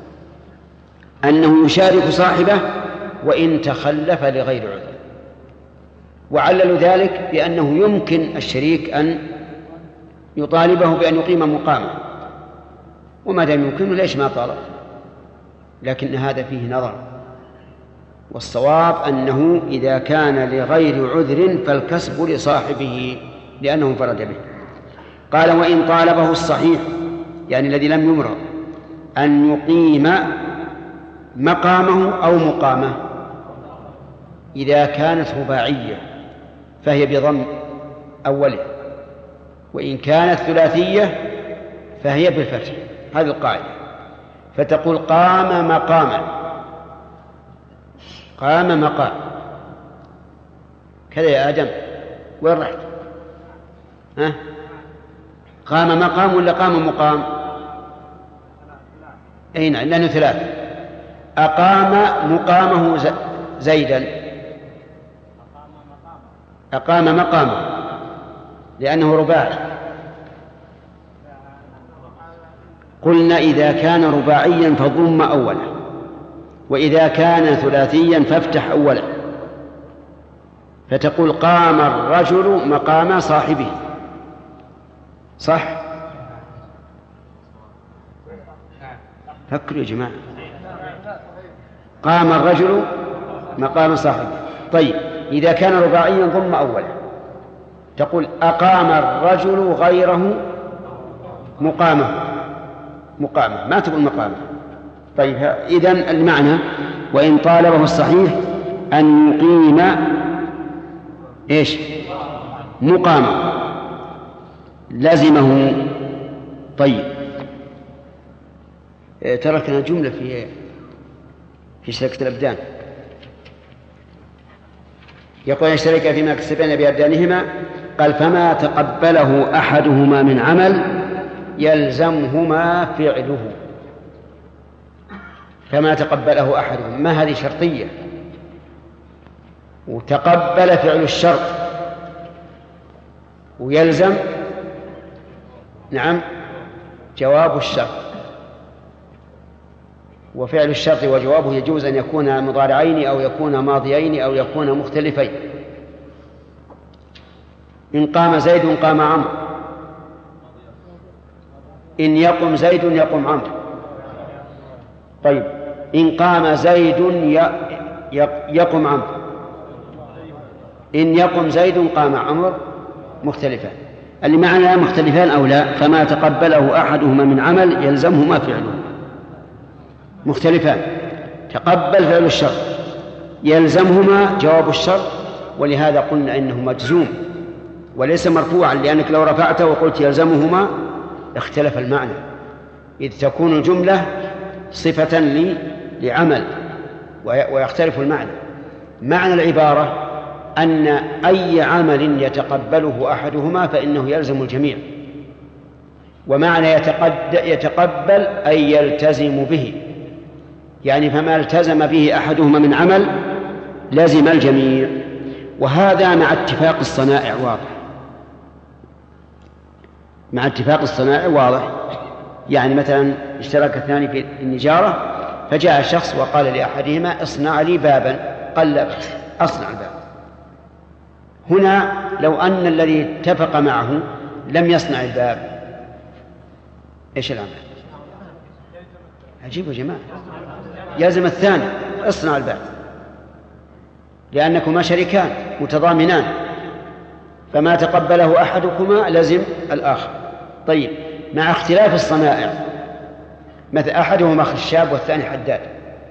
أنه يشارك صاحبه وإن تخلف لغير عذر، وعللوا ذلك بأنه يمكن الشريك أن يطالبه بأن يقيم مقامه، وما دام يمكنه ليش ما طالب؟ لكن هذا فيه نظر، والصواب أنه إذا كان لغير عذر فالكسب لصاحبه لأنه انفرد به. قال وإن طالبه الصحيح، يعني الذي لم يمرض، أن يقيم مقامه أو مقامه، إذا كانت رباعية فهي بضم أوله، وإن كانت ثلاثية فهي بالفتح. هذه القاعدة. فتقول قام مقاما، قام مقام كذا يا آدم، وين رحت؟ قام مقام ولا قام مقام؟ أين؟ لأنه ثلاثة. أقام مقامه زيدا، أقام مقامه لأنه رباعي. قلنا إذا كان رباعيا فضم أوله، وإذا كان ثلاثيا فافتح أوله. فتقول قام الرجل مقام صاحبه، صح؟ فكروا يا جماعة، قام الرجل مقام صاحبه. طيب، إذا كان رباعيا ضم أوله، تقول أقام الرجل غيره مقامه، ما تقول مقامه. طيب، إذن المعنى وإن طالبه الصحيح أن يقيم مقامه لازمه. طيب، تركنا جملة في شركة الأبدان. يقول يشترك فيما كسبن بأبدانهما، قال فما تقبله أحدهما من عمل يلزمهما فعله. فما تقبله أحدهما، ما هذه شرطية، وتقبل فعل الشرط، ويلزم جواب الشرط. وفعل الشرط وجوابه يجوز أن يكون مضارعين أو يكون ماضيين أو يكون مختلفين. إن قام زيد قام عمرو، إن يقم زيد يقم عمرو. طيب، إن قام زيد يقم عمرو، إن يقم زيد قام عمرو، مختلفان. اللي معنى مختلفان أو لا، فما تقبله أحدهما من عمل يلزمهما فعله. مختلفان، تقبل فعل الشرط، يلزمهما جواب الشرط، ولهذا قلنا إنه مجزوم وليس مرفوعا، لأنك لو رفعته وقلت يلزمهما اختلف المعنى، إذ تكون الجملة صفة لعمل ويختلف المعنى. معنى العبارة أن أي عمل يتقبله أحدهما فإنه يلزم الجميع، ومعنى يتقبل أي يلتزم به، يعني فما التزم به أحدهما من عمل لازم الجميع. وهذا مع اتفاق الصنائع واضح، مع اتفاق الصنائع واضح. يعني مثلا اشترك اثنان في النجارة، فجاء شخص وقال لأحدهما اصنع لي بابا، قال لا بأس أصنع الباب. هنا لو أن الذي اتفق معه لم يصنع الباب، إيش العمل؟ عجيب يا جماعة، يلزم الثاني اصنع الباب، لأنكما شريكان متضامنان. فما تقبله أحدكما لزم الآخر. طيب، مع اختلاف الصنائع، مثل أحدهما خشاب والثاني حداد،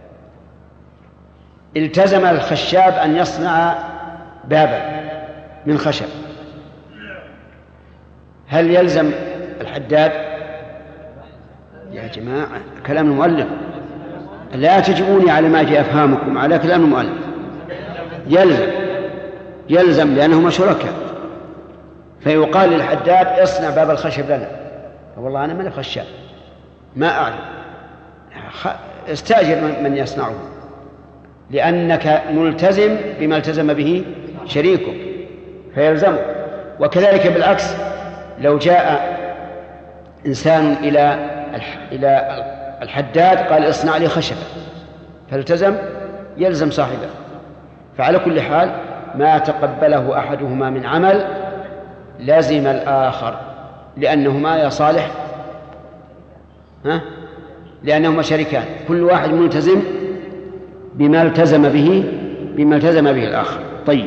التزم الخشاب أن يصنع بابا من خشب، هل يلزم الحداد؟ يا جماعة كلام المؤلف، لا تجيبوني على ما جاء أفهامكم، على كلام المؤلف. يلزم لأنهما شركاء، فيقال للحداد اصنع باب الخشب لنا، والله أنا من خشاب ما أعلم، استأجر من يصنعه، لأنك ملتزم بما التزم به شريكك فيلزمه. وكذلك بالعكس، لو جاء إنسان إلى الحداد قال اصنع لي خشبا فالتزم، يلزم صاحبه. فعلى كل حال ما تقبله أحدهما من عمل لازم الآخر، لأنهما يا صالح لأنهما شريكان، كل واحد ملتزم بما التزم به الآخر. طيب،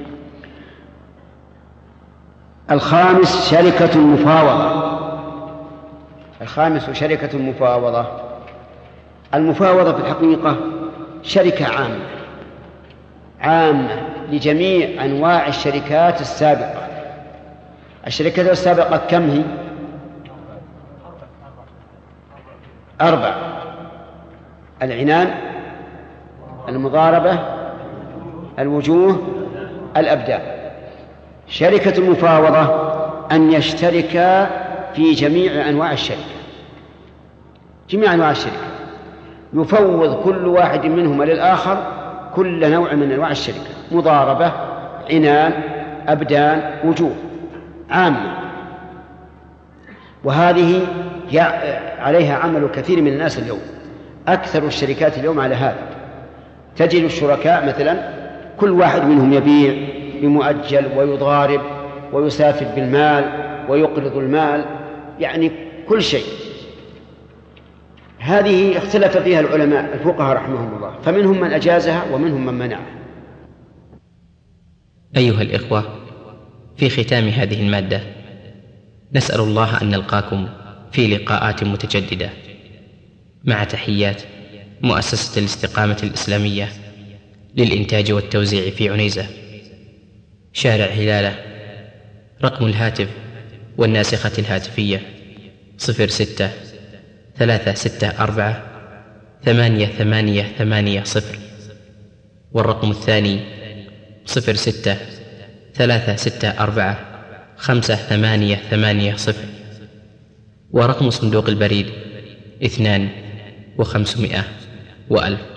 الخامس شركة المفاوضة. الخامس شركة المفاوضة. المفاوضة في الحقيقة شركة عامة لجميع أنواع الشركات السابقة. الشركات السابقة كم هي؟ 4: العنان، المضاربة، الوجوه، الأبدان. شركة المفاوضة أن يشتركا في جميع أنواع الشركة، جميع أنواع الشركة، يفوض كل واحد منهما للآخر كل نوع من أنواع الشركة، مضاربة، عنان، أبدان، وجوه، عامة. وهذه عليها عمل كثير من الناس اليوم، أكثر الشركات اليوم على هذا. تجد الشركاء مثلا كل واحد منهم يبيع بمؤجل ويضارب ويسافر بالمال ويقرض المال، يعني كل شيء. هذه اختلف فيها العلماء الفقهاء رحمهم الله، فمنهم من أجازها ومنهم من منعها. أيها الإخوة، في ختام هذه المادة نسأل الله أن نلقاكم في لقاءات متجددة، مع تحيات مؤسسة الاستقامة الإسلامية للإنتاج والتوزيع في عنيزة، شارع هلالة. رقم الهاتف والناسخة الهاتفية 06-364-8880، والرقم الثاني 06-364-5880، ورقم صندوق البريد 2500 و1000.